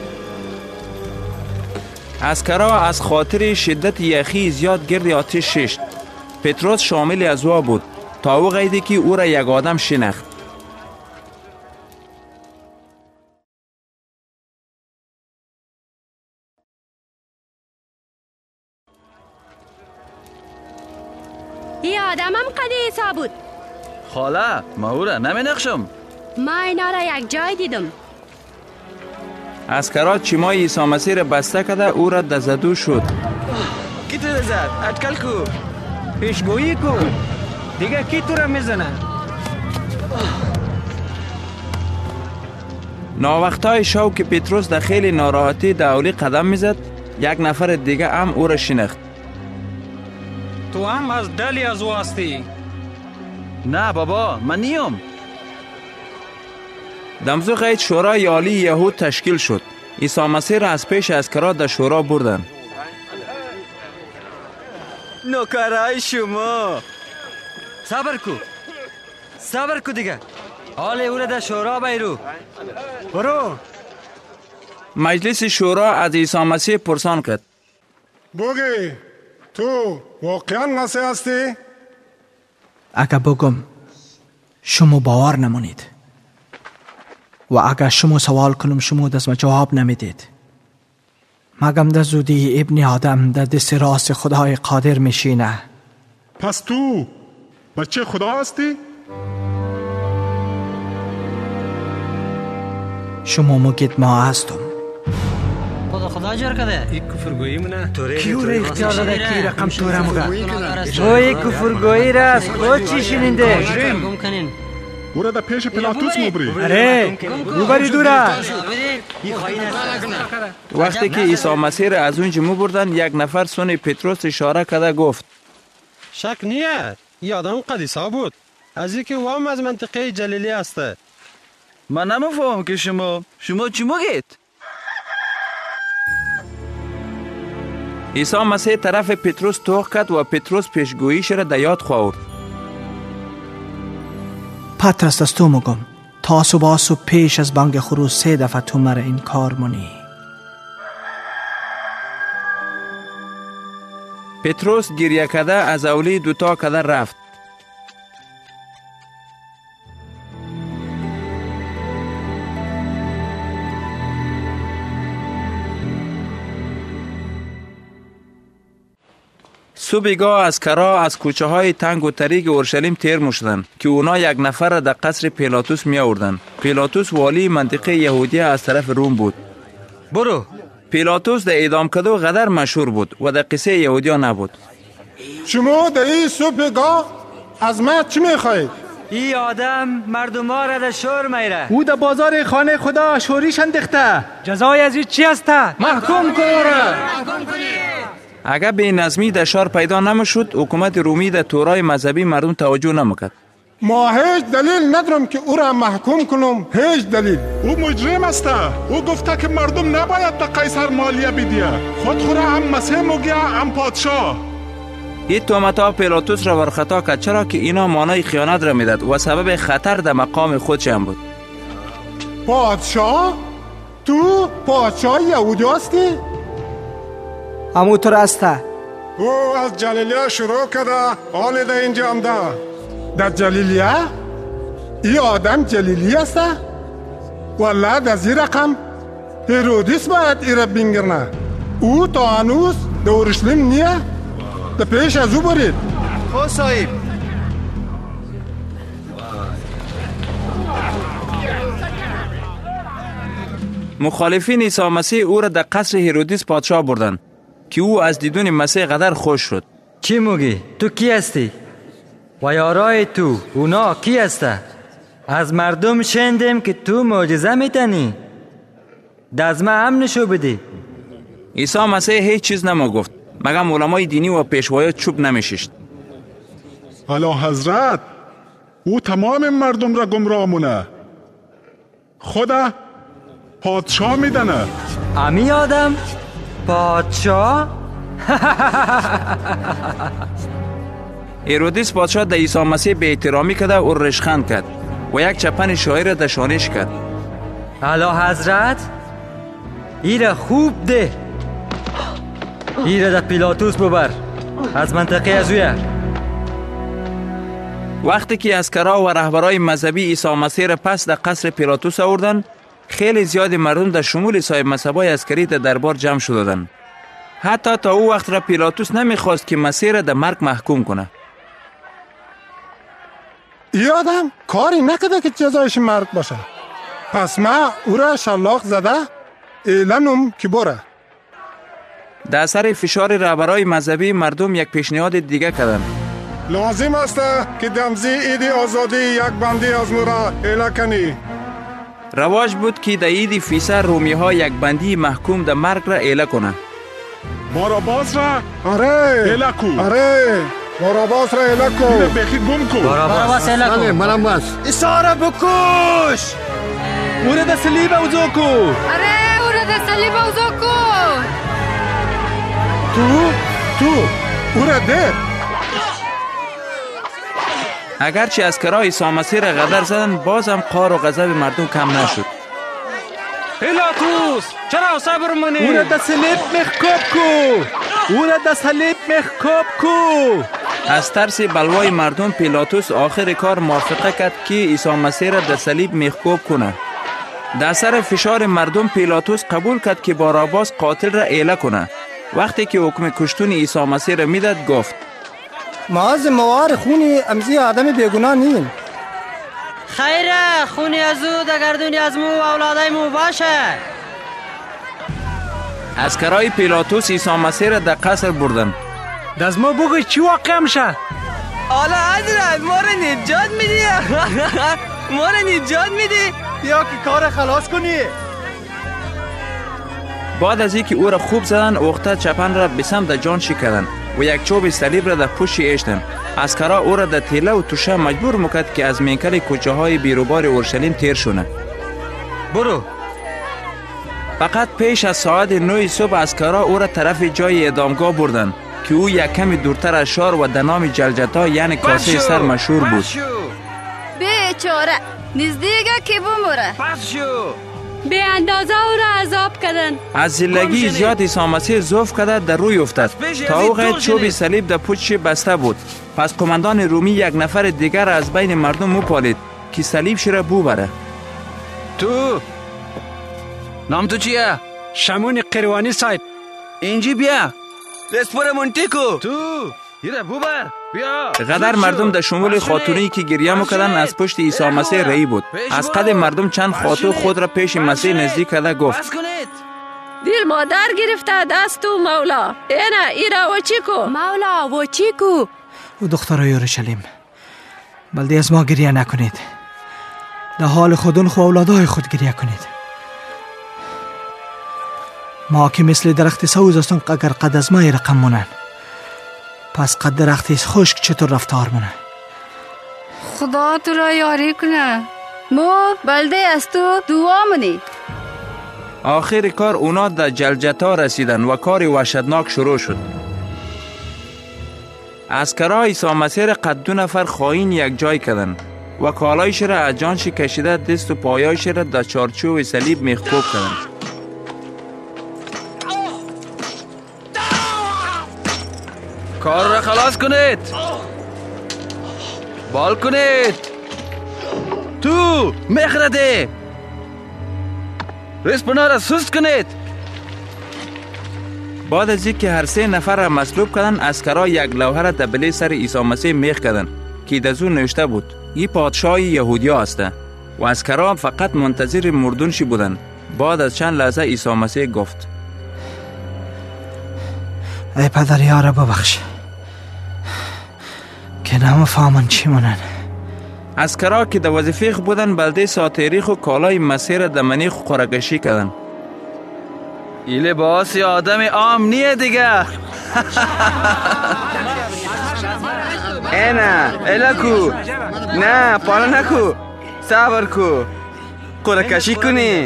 عسکرها از خاطر شدت یخی زیاد گرد آتش ششت. پتروس شامل ازوا بود تا او قیدی که او را یک آدم شناخت. این آدمم قد عیسی بود. خاله ما او را نمی نقشم. ما اینا را یک جای دیدم. عسکرها چیمای عیسی مسیح را بسته کرده او را دزدو شد. کی تو زد؟ اٹکل کو. پیشگویی کو. دیگه کی تو را میزنه؟ ناوقتای شو که پتروس در خیلی ناراحتی در اولی قدم میزد، یک نفر دیگه هم او را شناخت. تو هم از دلی از او هستی؟ نه بابا من نیم. دمزو قید شورای عالی یهود تشکیل شد. عیسی مسیح را از پیش عسکرها در شورا بردن. نوکرای شما صبر کو صبر کو دیگه. حال او را در شورا بیرو. برو. مجلس شورا از عیسی مسیح پرسان کرد. بگی تو واقعا مسیح هستی؟ اگه بگم شما باور نمونید و اگه شما سوال کنم شما دست جواب نمیدید، مگم در زودی ابن آدم در دست راست خدای قادر میشینه. پس تو بچه خدا هستی؟ شما مگید ما هستم. خدا خدا جور کده. این کفرگویی منه. کیو را اختیار داده کی رقم تو را مگه؟ تو این کفرگویی را از خود چی شنینده؟ گم کنین. او را در پیش پلاتوس مبری. اره دوباری دوره. وقتی که عیسی مسیح را از اونجا مو بردن، یک نفر سون پتروس اشاره کرده گفت شک نیه این آدم قدیسا بود، از اینکه او هم از منطقه جلیلی هسته. من نمیفهم که شما شما چی مگید؟ عیسی مسیح طرف پتروس توق کرد و پتروس پیشگوییش را در یاد خورد. پترس از تو مگم تا صبح صبح پیش از بانگ خروس سه دفعه تو مرا این کار منی. پتروس گریه کرده از اولی دوتا کده رفت. صبحگاه عسکرها از کوچه های تنگ و طریق اورشلیم تیر می‌شدند که اونا یک نفر را در قصر پیلاتوس می آوردند. پیلاتوس والی منطقه یهودیه از طرف روم بود. برو. پیلاتوس در اعدام کدو قدر مشهور بود و در قصه یهودیا نبود. شما در این صبحگاه از من چی میخواید؟ این آدم مردم ها را در شور میره. او در بازار خانه خدا شوریش انداخته. جزای از این چی هسته؟ محکوم کنه. اگر به نظمی در شهر پیدا نمیشد، حکومت رومی در تورای مذهبی مردم توجه نمیکرد. ما هیچ دلیل ندارم که او را محکوم کنم. هیچ دلیل. او مجرم است. او گفته که مردم نباید به قیصر مالیه بدیه. خود خورا هم مسیح مگه هم پادشاه. این تهمت‌ها پیلاتوس را برخطا کرد، چرا که اینا مانای خیانت را میداد و سبب خطر در مقام خودش هم بود. پادشاه؟ تو پادشاه یهودی هستی؟ همونطور هسته. او از جلیلیه شروع کرده حال در اینجا هم ده. در جلیلیه؟ این آدم جلیلی هسته؟ والله در زی رقم هیرودیس باید ایره بینگرنه. او تا هنوز در اورشلیم نیه؟ در پیش از او برید. خو صاحب. مخالفین عیسی مسیح او را در قصر هیرودیس پادشاه بردند که او از دیدن مسیح قدر خوش شد. چی میگی؟ تو کی هستی؟ و یارای تو اونا کی هسته؟ از مردم شنیدیم که تو معجزه میتنی. دزمه هم نشو بدی. عیسی مسیح هیچ چیز نما گفت مگم علمای دینی و پیشوایان چوب نمیششت. اعلی حضرت، او تمام مردم را گمراه مونه. خدا پادشاه میدنه. امی آدم پادشاه؟ هرودیس پادشاه در عیسی مسیح به احترامی کرده و رشخند کرد و یک چپن شاعر در شانش کرد. اعلی حضرت، ایره خوب ده. ایره در پیلاتوس ببر، از منطقه ازویه. وقتی که عسکرها و رهبرای مذهبی عیسی مسیح را پس در قصر پیلاتوس آوردند، خیلی زیاد مردم در شمول صاحب منصبای عسکری در دربار جمع شدند. حتی تا او وقت را پیلاتوس نمیخواست که مسیح را در مرگ محکوم کنه. ای آدم کاری نکده که جزایش مرگ باشه. پس ما او را شلاق زده اعلانم که بره. در اثر فشار رهبرای مذهبی مردم یک پیشنهاد دیگه کردند. لازم است که دمزی عید آزادی یک بندی از ما را اعلان کنی. رواج بود که در عید فیصل رومی ها یک بندی محکوم در مرگ را اعلان کنه. باراباس را آره اعلان کو. آره باراباس را اعلان کو. اینه بخی گم کو. باراباس اعلان کو. باراباس عیسی را بکش. او را در صلیب اوضاع کو. آره او را در صلیب اوضاع کو. تو تو او را ده. اگرچه عسکرها عیسی مسیح را غدر زدن، باز هم قهر و غضب مردم کم نشد. پیلاتوس چرا صبر منی؟ او را در صلیب محکوب کو. او را در صلیب محکوب کو. از ترس بلوای مردم پیلاتوس آخر کار موافقه کرد که عیسی مسیح را در صلیب محکوب کنه. در اثر فشار مردم پیلاتوس قبول کرد که باراباس قاتل را اعلان کنه. وقتی که حکم کشتن عیسی مسیح را میداد گفت ما از موار خونی امزی آدم بیگناه نیم. خیره خونی از او در گردونی از مو و اولادای مو باشه. عسکرای پیلاتوس عیسی مسیح را در قصر بردن. دست ما بگوی چی واقع میشه؟ حالا حضرت ما را نجات میدی. ما را نجات میدی. بیا که کار خلاص کنی. بعد از اینکه او را خوب زدن، اخته چپن را به سمت جان شکردند و یک چوب صلیب را در پشت اشتن. عسکرها او را در تیله و توشه مجبور میکرد که از میکل کوچه های بیروبار اورشلیم تیر شونه. برو. فقط پیش از ساعت نه صبح عسکرها او را طرف جای اعدامگاه بردند که او یک کمی دورتر از شهر و در نام جلجتا یعنی کاسه سر مشهور بود. بیچاره نزدیکه که بمره. پس شو. به اندازه او را عذاب کردن. از زلگی زیاد عیسی مسیح ضعف کرده در روی افتاد. تا وقت چوب صلیب در پشتش بسته بود. پس قماندان رومی یک نفر دیگر از بین مردم مپالید که صلیبش را ببره. تو نام تو چیه؟ شمون قروانی صاحب. اینجی بیا. رسپور منتیکو. تو یره ببر بیا. غدر مردم در شمول خاتونی که گریه میکردن از پشت عیسی مسیح رئی بود. از قد مردم چند خاتون خود را پیش مسیح نزدیک کرده گفت دل مادر گرفته دست تو مولا. اینا ایرا و چیکو مولا و چیکو. و دخترای یروشلیم، بلدی از ما گریه نکنید. در حال خودون خو اولادای خود گریه کنید. ما که مثل درخت سوز هستیم اگر قد از ما رقم مونن، پس قد درختی خشک چطور رفتار مونه؟ خدا تو را یاری کنه. ما بلده از تو دعا منی. آخر کار اونا در جلجتا رسیدن و کار وحشتناک شروع شد. عسکرها عیسی مسیح را قد دو نفر خائن یک جای کردن و کالایش را از جانش کشیده دست و پایایش را در چارچوب صلیب محکوب کردن. کار را خلاص کنید. بال کنید. تو مخرده. رسپونا را سست کنید. بعد از اینکه هر سه نفر را مصلوب کردن، عسکرها یک لوحه را در بله سر عیسی مسیح میخ کردن که در او نوشته بود این پادشاه یهودیا است و عسکرها فقط منتظر مردنش بودند. بعد از چند لحظه عیسی مسیح گفت ای پدر یارا ببخش. که نمیفهمن چی منن. عسکرا که در وظیفه خود بودن بلده ساتریخ و کالای مسیر دمنیخ و قرقشی کردن. این لباس آدم عام نیه دیگه. اینا الکو نه پالا نکو صبر کو قرقشی کنی.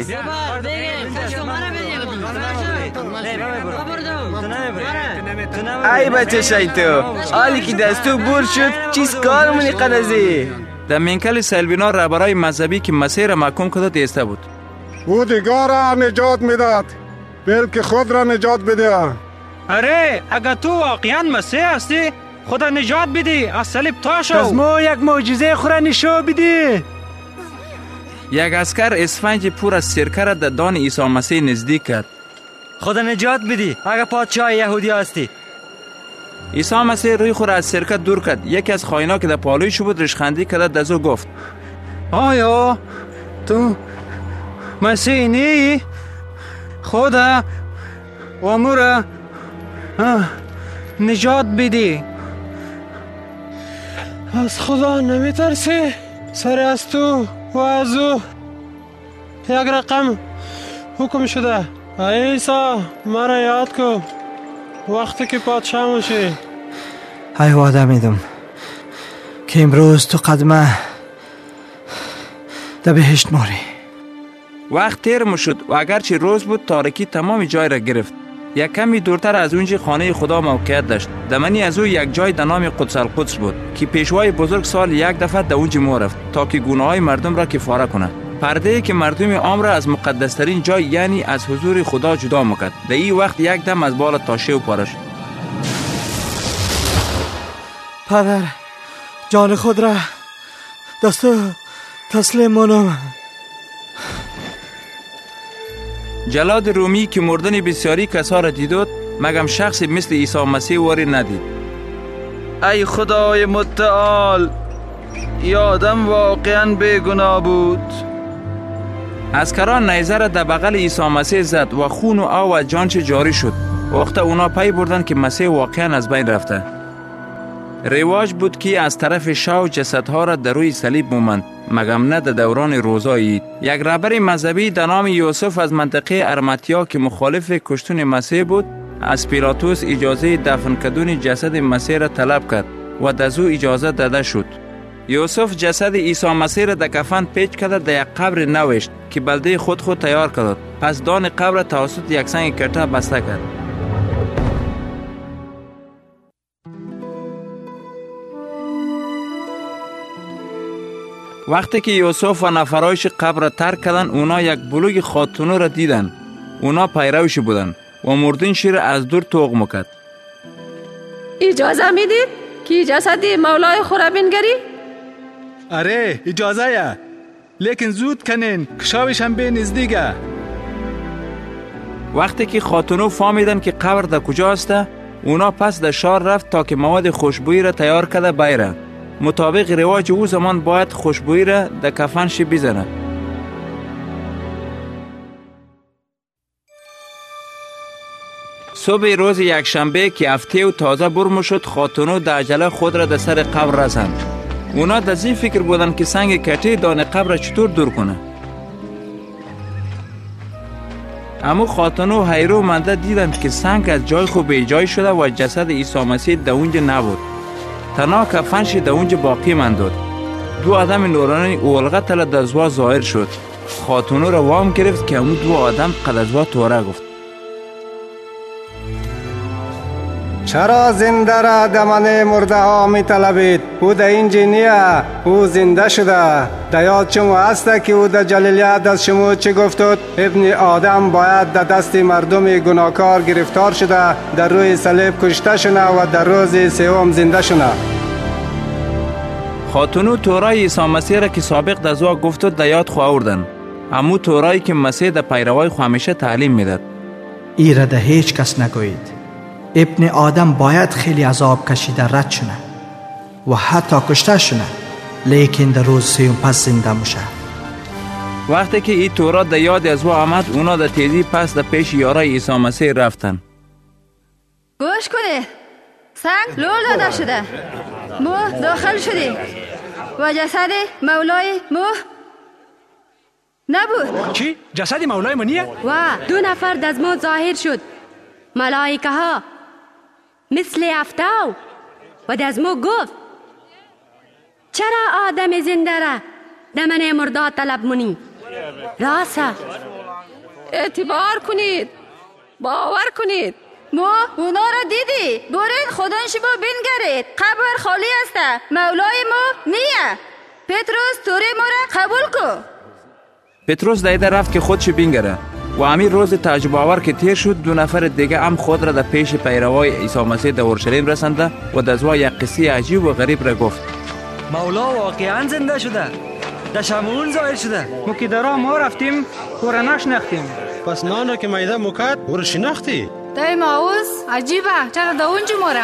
ای بچه شیطو حالی که دستو بور شد چیز کار منی قدازی. در منکل سلوینا رهبرای مذهبی که مسیر محکوم کرده دیسته بود. او دیگر را نجات میداد بلکه خود را نجات بده. اره اگر تو واقعا مسیح هستی خدا نجات بدی از صلیب تا شو. از ما یک معجزه خورا نشو بدی. یک اسکر اسفنج پر از سرکه را در دان عیسی مسیح نزدیک کرد. خدا نجات بدی اگر پادشاه یهودی هستی. عیسی مسیح روی خود از سرکه دور کرد. یکی از خائنا که در پالویش بود رشخندی کرد دزو گفت آیا تو مسیح نی؟ خدا و مورا نجات بدی. از خدا نمی ترسی؟ سر از تو و از او یک رقم حکم شده. ای عیسی مرا یاد کن وقتی که پادشاه میشی. ای وعده میدم که امروز تو قدمه در بهشت ماری. وقت تیر مشد و اگرچه روز بود تاریکی تمام جای را گرفت. یک کمی دورتر از اونجا خانه خدا موقعیت داشت. دمنی از او یک جای در نام قدس القدس بود که پیشوای بزرگ سال یک دفعه در اونجا مو رفت تا که گناههای مردم را کفاره کنه. پرده که مردم عام را از مقدسترین جای یعنی از حضور خدا جدا میکرد. در این وقت یک دم از بالا تاشه و پاره شد. پدر جان خود را دست تسلیم منم. جلاد رومی که مردن بسیاری کسا را دیدود مگم شخصی مثل عیسی مسیح واری ندید. ای خدای متعال ای آدم واقعا بیگناه بود. عسکران نیزه را در بغل عیسی مسیح زد و خون و آب و جانش جاری شد. وقت اونا پی بردن که مسیح واقعا از بین رفته. رواج بود که از طرف شاه جسدها را در روی صلیب مومند مگم نه در دوران روزایی. یک رهبر مذهبی در نام یوسف از منطقه ارماتیا که مخالف کشتن مسیح بود از پیلاتوس اجازه دفن کردن جسد مسیح را طلب کرد و دزو اجازه داده شد. یوسف جسد عیسی مسیح را در کفن پیچ کرده در یک قبر نوشت که بلده خود خود تیار کرد. پس دان قبر توسط یک سنگ کته بسته کرد. وقتی که یوسف و نفرایش قبر را ترک کردن اونا یک بلوغ خاتونو را دیدن. اونا پیروش بودن و مردین شیر از دور توق میکرد. اجازه میدید که جسد مولای خود را بنگری؟ اره اجازه یا لیکن زود کنین کشاوش هم به نزدیگه. وقتی که خاتونو فهمیدن که قبر در کجا است اونا پس در شار رفت تا که مواد خوشبویی را تیار کرده بیره. مطابق رواج او زمان باید خوشبویی را در کفنش بزنه. صبح روز یک شنبه که هفته و تازه برمو شد خاتونو در عجله خود را در سر قبر رسند. اونا در زی فکر بودن که سنگ کتی دان قبر چطور دور کنه. اما خاتونو حیرو منده دیدند که سنگ از جای خوب به جای شده و جسد عیسی مسیح در اونجا نبود. تنها کفنش در اونجا باقی ماند. دو آدم نورانی اولغه تل در زوا ظاهر شد. خاتونو را وام گرفت که همون دو آدم قد از وا توره گفت. چرا زنده را دمنه مرده ها می طلبید؟ او در اینجا نیه، او زنده شده. در یاد شما هسته که او در جلیلیت از شما چه گفتود؟ ابن آدم باید در دست مردم گناهکار گرفتار شده، در روی صلیب کشته شده و در روز سوم زنده شده. خاتونو تورای عیسی مسیح را که سابق در زوا گفتود در یاد خو آوردن. امو تورایی که مسیح در پیروای خو همیشه تعلیم میداد. ای را ده هیچ کس نگویید. ابن آدم باید خیلی عذاب کشیده رد شنه و حتی کشته شنه، لیکن در روز سوم پس زنده میشه. وقتی که این تورا در یاد از او آمد اونا در تیزی پس در پیش یارای عیسی مسیح رفتن. گوش کنید، سنگ لول داده شده. مو داخل شدی و جسد مولای مو نبود. چی؟ جسد مولای منیه؟ و دو نفر دزمو ظاهر شد، ملائکه ها مثل افتاو. و دزمو گفت چرا آدم زنده را دمن مرداد طلب منی؟ راسته اعتبار کنید، باور کنید. ما اونا را دیدی. برید خودن شما بینگرید. قبر خالی است. مولای ما میه. پتروس توری ما را قبول کو. پتروس دایده رفت که خودش بینگره و همین روز تعجب آور که تیر شد، دو نفر دیگه هم خود را در پیش پیروای عیسی مسیح در اورشلیم رسنده و دزوا یک قصه عجیب و غریب را گفت. مولا واقعا زنده شده، در شمعون ظاهر شده. ما که در راه ما رفتیم او را نشناختیم. پس نانا که میده مکد او را شناختی؟ دای ماوز عجیبه، چرا دا اونجا ماره؟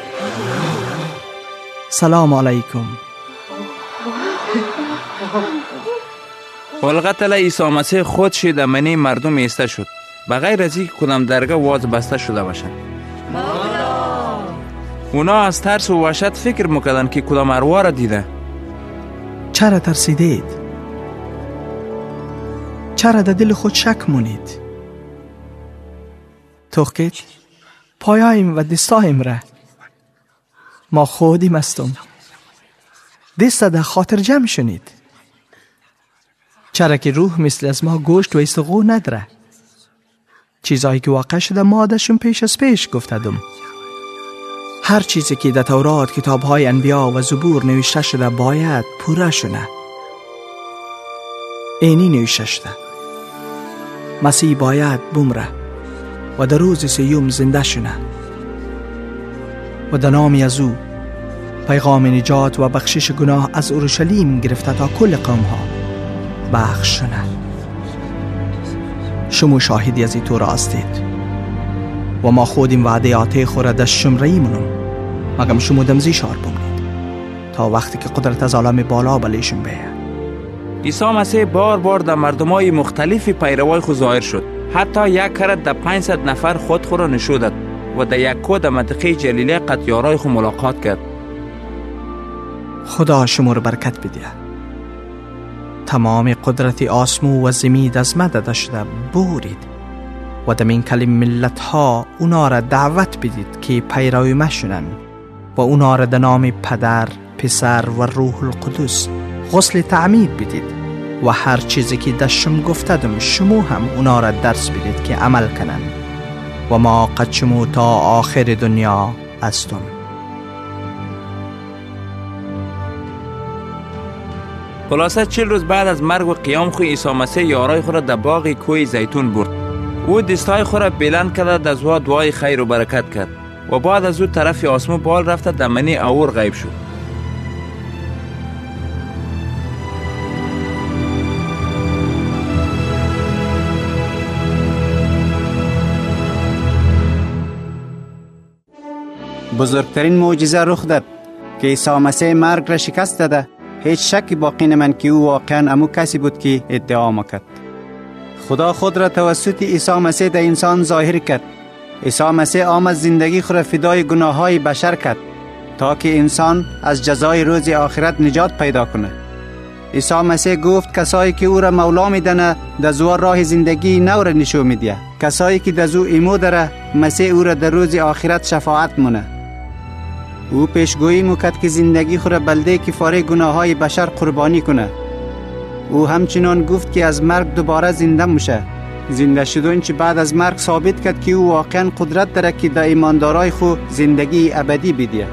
سلام علیکم. القتل عیسی مسیح خودش در منی مردم ایسته شد، بغیر از این کدام درگاه واز بسته شده باشد. اونا از ترس و وحشت فکر میکردن که کدام ارواح را دیده. چرا ترسیدید؟ چرا در دل خود شک مونید؟ توقیت پایایم و دستایم را ما خودیم استم. دست در خاطر جمع شنید. چرا که روح مثل از ما گوشت و استقو نداره. چیزایی که واقع شده ما دشون پیش از پیش گفتدم. هر چیزی که در تورات، کتاب‌های انبیا و زبور نوشته شده باید پوره شونه. اینی نوشته شده مسیح باید بمره و در روز سیوم زنده شونه و در نام از او پیغام نجات و بخشش گناه از اورشلیم گرفته تا کل قوم ها بخش شونه. شما شاهدی از این طور هستید و ما خودیم وعده آته خورا در شمرهی منم، مگم شما دمزی شار بمونید تا وقتی که قدرت از عالم بالا بلیشون بیه. عیسی مسیح بار بار در مردمای مختلفی پیروای خود ظاهر شد. حتی یک کرد در پانصد نفر خود خود را نشودد و در یک کو در منطقه جلیله قطیارای خود ملاقات کرد. خدا شما را برکت بده. تمام قدرت آسمو و زمین از مدد شده بورید و در این کلم ملت ها اونا را دعوت بدید که پیروی مشونن و اونا را در نام پدر، پسر و روح القدس غسل تعمید بدید و هر چیزی که دشم گفتدم شما هم اونا را درس بدید که عمل کنن و ما قد شما تا آخر دنیا هستم. خلاصه چهل روز بعد از مرگ و قیام خود عیسی مسیح یارای خود را در باغ کوه زیتون برد. او دستای خود را بلند کرد، از او دعای خیر و برکت کرد و بعد از او طرف آسمون بال رفته در منی اور غیب شد. بزرگترین معجزه رخ داد که عیسی مسیح مرگ را شکست داده. هیچ شکی باقی نماند که او واقعا امو کسی بود که ادعا میکرد. خدا خود را توسط عیسی مسیح در انسان ظاهر کرد. عیسی مسیح آمد زندگی خود را فدای گناههای بشر کرد تا که انسان از جزای روز آخرت نجات پیدا کنه. عیسی مسیح گفت کسایی که او را مولا میدنه در زوار راه زندگی نو را نشون میده. کسایی که در زو ایمو داره مسیح او را در روز آخرت شفاعت مونه. او پیشگویی میکرد که زندگی خود را بلده کفاره گناههای بشر قربانی کنه. او همچنان گفت که از مرگ دوباره زنده میشه. زنده شدن چه بعد از مرگ ثابت کرد که او واقعا قدرت داره که در ایماندارای خود زندگی ابدی بده.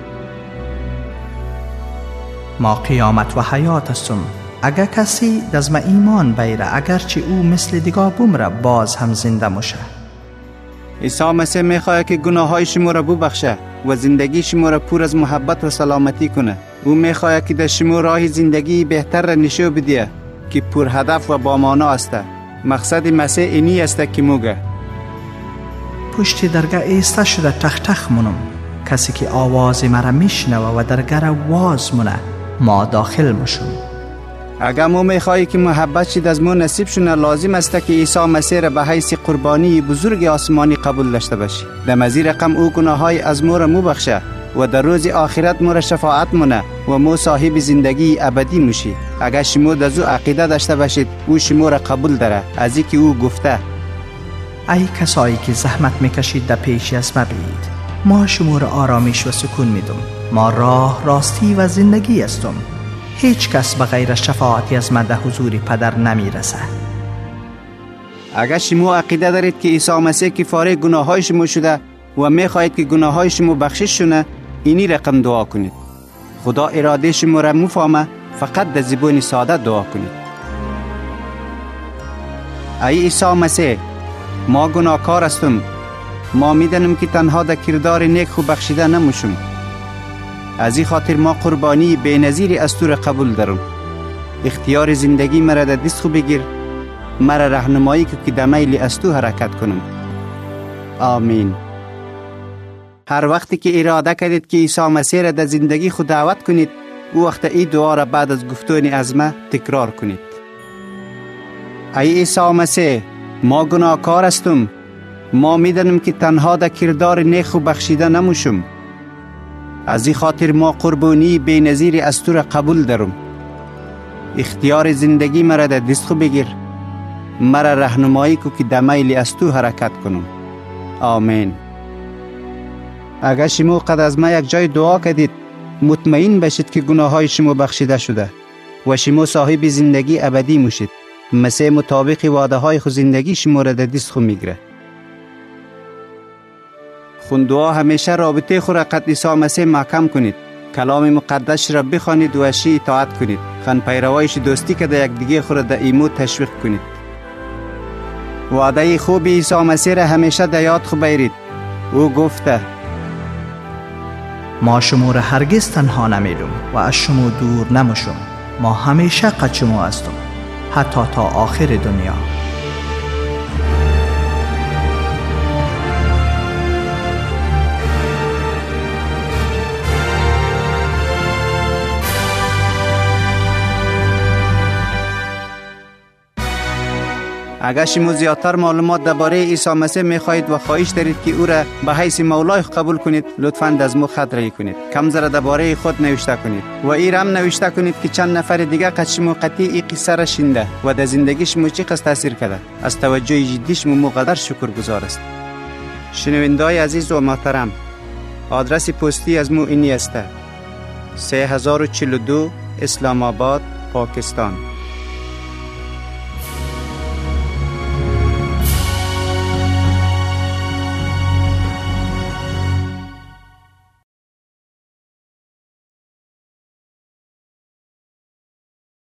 ما قیامت و حیات هستم. اگر کسی دزم ایمان بیره اگرچه او مثل دیگاه بمره باز هم زنده میشه. عیسی مسیح میخواد که گناههای شما را ببخشه و زندگی شما را پر از محبت و سلامتی کنه. او میخواد که در شما راه زندگی بهتر را نشون بده که پر هدف و با مانا است. مقصد مسیح اینی است که موگه پشت درگاه ایسته شده تخ تخ منم. کسی که آواز مرا میشنوه و درگاه واز مونه ما داخل مشون. اگر ما میخواهی که محبت شد از ما نصیب شونه لازم است که عیسی مسیح را به حیث قربانی بزرگ آسمانی قبول داشته باشی. در مزید رقم او گناههای از ما را مبخشه و در روز آخرت مو را شفاعت مونه و مو صاحب زندگی ابدی میشی. اگر شما در زو عقیده داشته باشید او شما را قبول داره، از اینکه او گفته ای کسایی که زحمت میکشید در پیش از ما بید، ما شما را آرامش و سکون میدم. ما راه، راستی و زندگی هستم. هیچ کس به غیر شفاعتی از ما در حضور پدر نمیرسه. اگر شما عقیده دارید که عیسی مسیح کفاره گناههای شما شده و میخواهید که گناههای شما بخشش شونه، اینی رقم دعا کنید. خدا اراده شما را مفهمه، فقط در زبان ساده دعا کنید. ای عیسی مسیح، ما گناهکار هستم. ما میدانیم که تنها در کردار نیک خو بخشیده نموشم. از این خاطر ما قربانی بی‌نظیر از تو را قبول دارم. اختیار زندگی مرا در دست خو بگیر، مرا راهنمایی که در میل از تو حرکت کنم. آمین. هر وقتی که اراده کردید که عیسی مسیح را در زندگی خود دعوت کنید، او وقت این دعا را بعد از گفتن از ما تکرار کنید. ای عیسی مسیح، ما گناهکار هستم. ما میدانیم که تنها در کردار نیک و بخشیده نموشم. از این خاطر ما قربانی بی‌نظیر از تو را قبول دارم. اختیار زندگی مرا در دست خو بگیر، مرا راهنمایی کو که در میل از تو حرکت کنم. آمین. اگر شما قد از ما یک جای دعا کردید، مطمئن باشید که گناههای شما بخشیده شده و شما صاحب زندگی ابدی میشید. مسیح مطابق وعده های خود زندگی شما را در دست خود میگیره. خون دعا همیشه رابطه خود را قد عیسی مسیح محکم کنید. کلام مقدس را بخوانید و اشی اطاعت کنید. خان پیروایش دوستی که در یک دیگه خود را در ایمان تشویق کنید. وعده خوب عیسی مسیح را همیشه در یاد خود بگیرید. او گفته ما شما را هرگز تنها نمیدم و از شما دور نموشم. ما همیشه قد شما هستم، حتی تا آخر دنیا. اگر شما زیادتر معلومات درباره عیسی مسیح می‌خواهید و خواهش دارید که او را به حیث مولای قبول کنید، لطفاً از ما خط رای کنید. کم ذره درباره خود نوشته کنید و این هم نوشته کنید که چند نفر دیگه قد شما قطعی این قصه را شنیده و در زندگی شما چه قدر تاثیر کرده. از توجه جدی شما مقدر شکرگزار است. شنونده‌های عزیز و محترم، آدرس پستی از ما اینی است: سه هزار و چهل و دو اسلام آباد، پاکستان.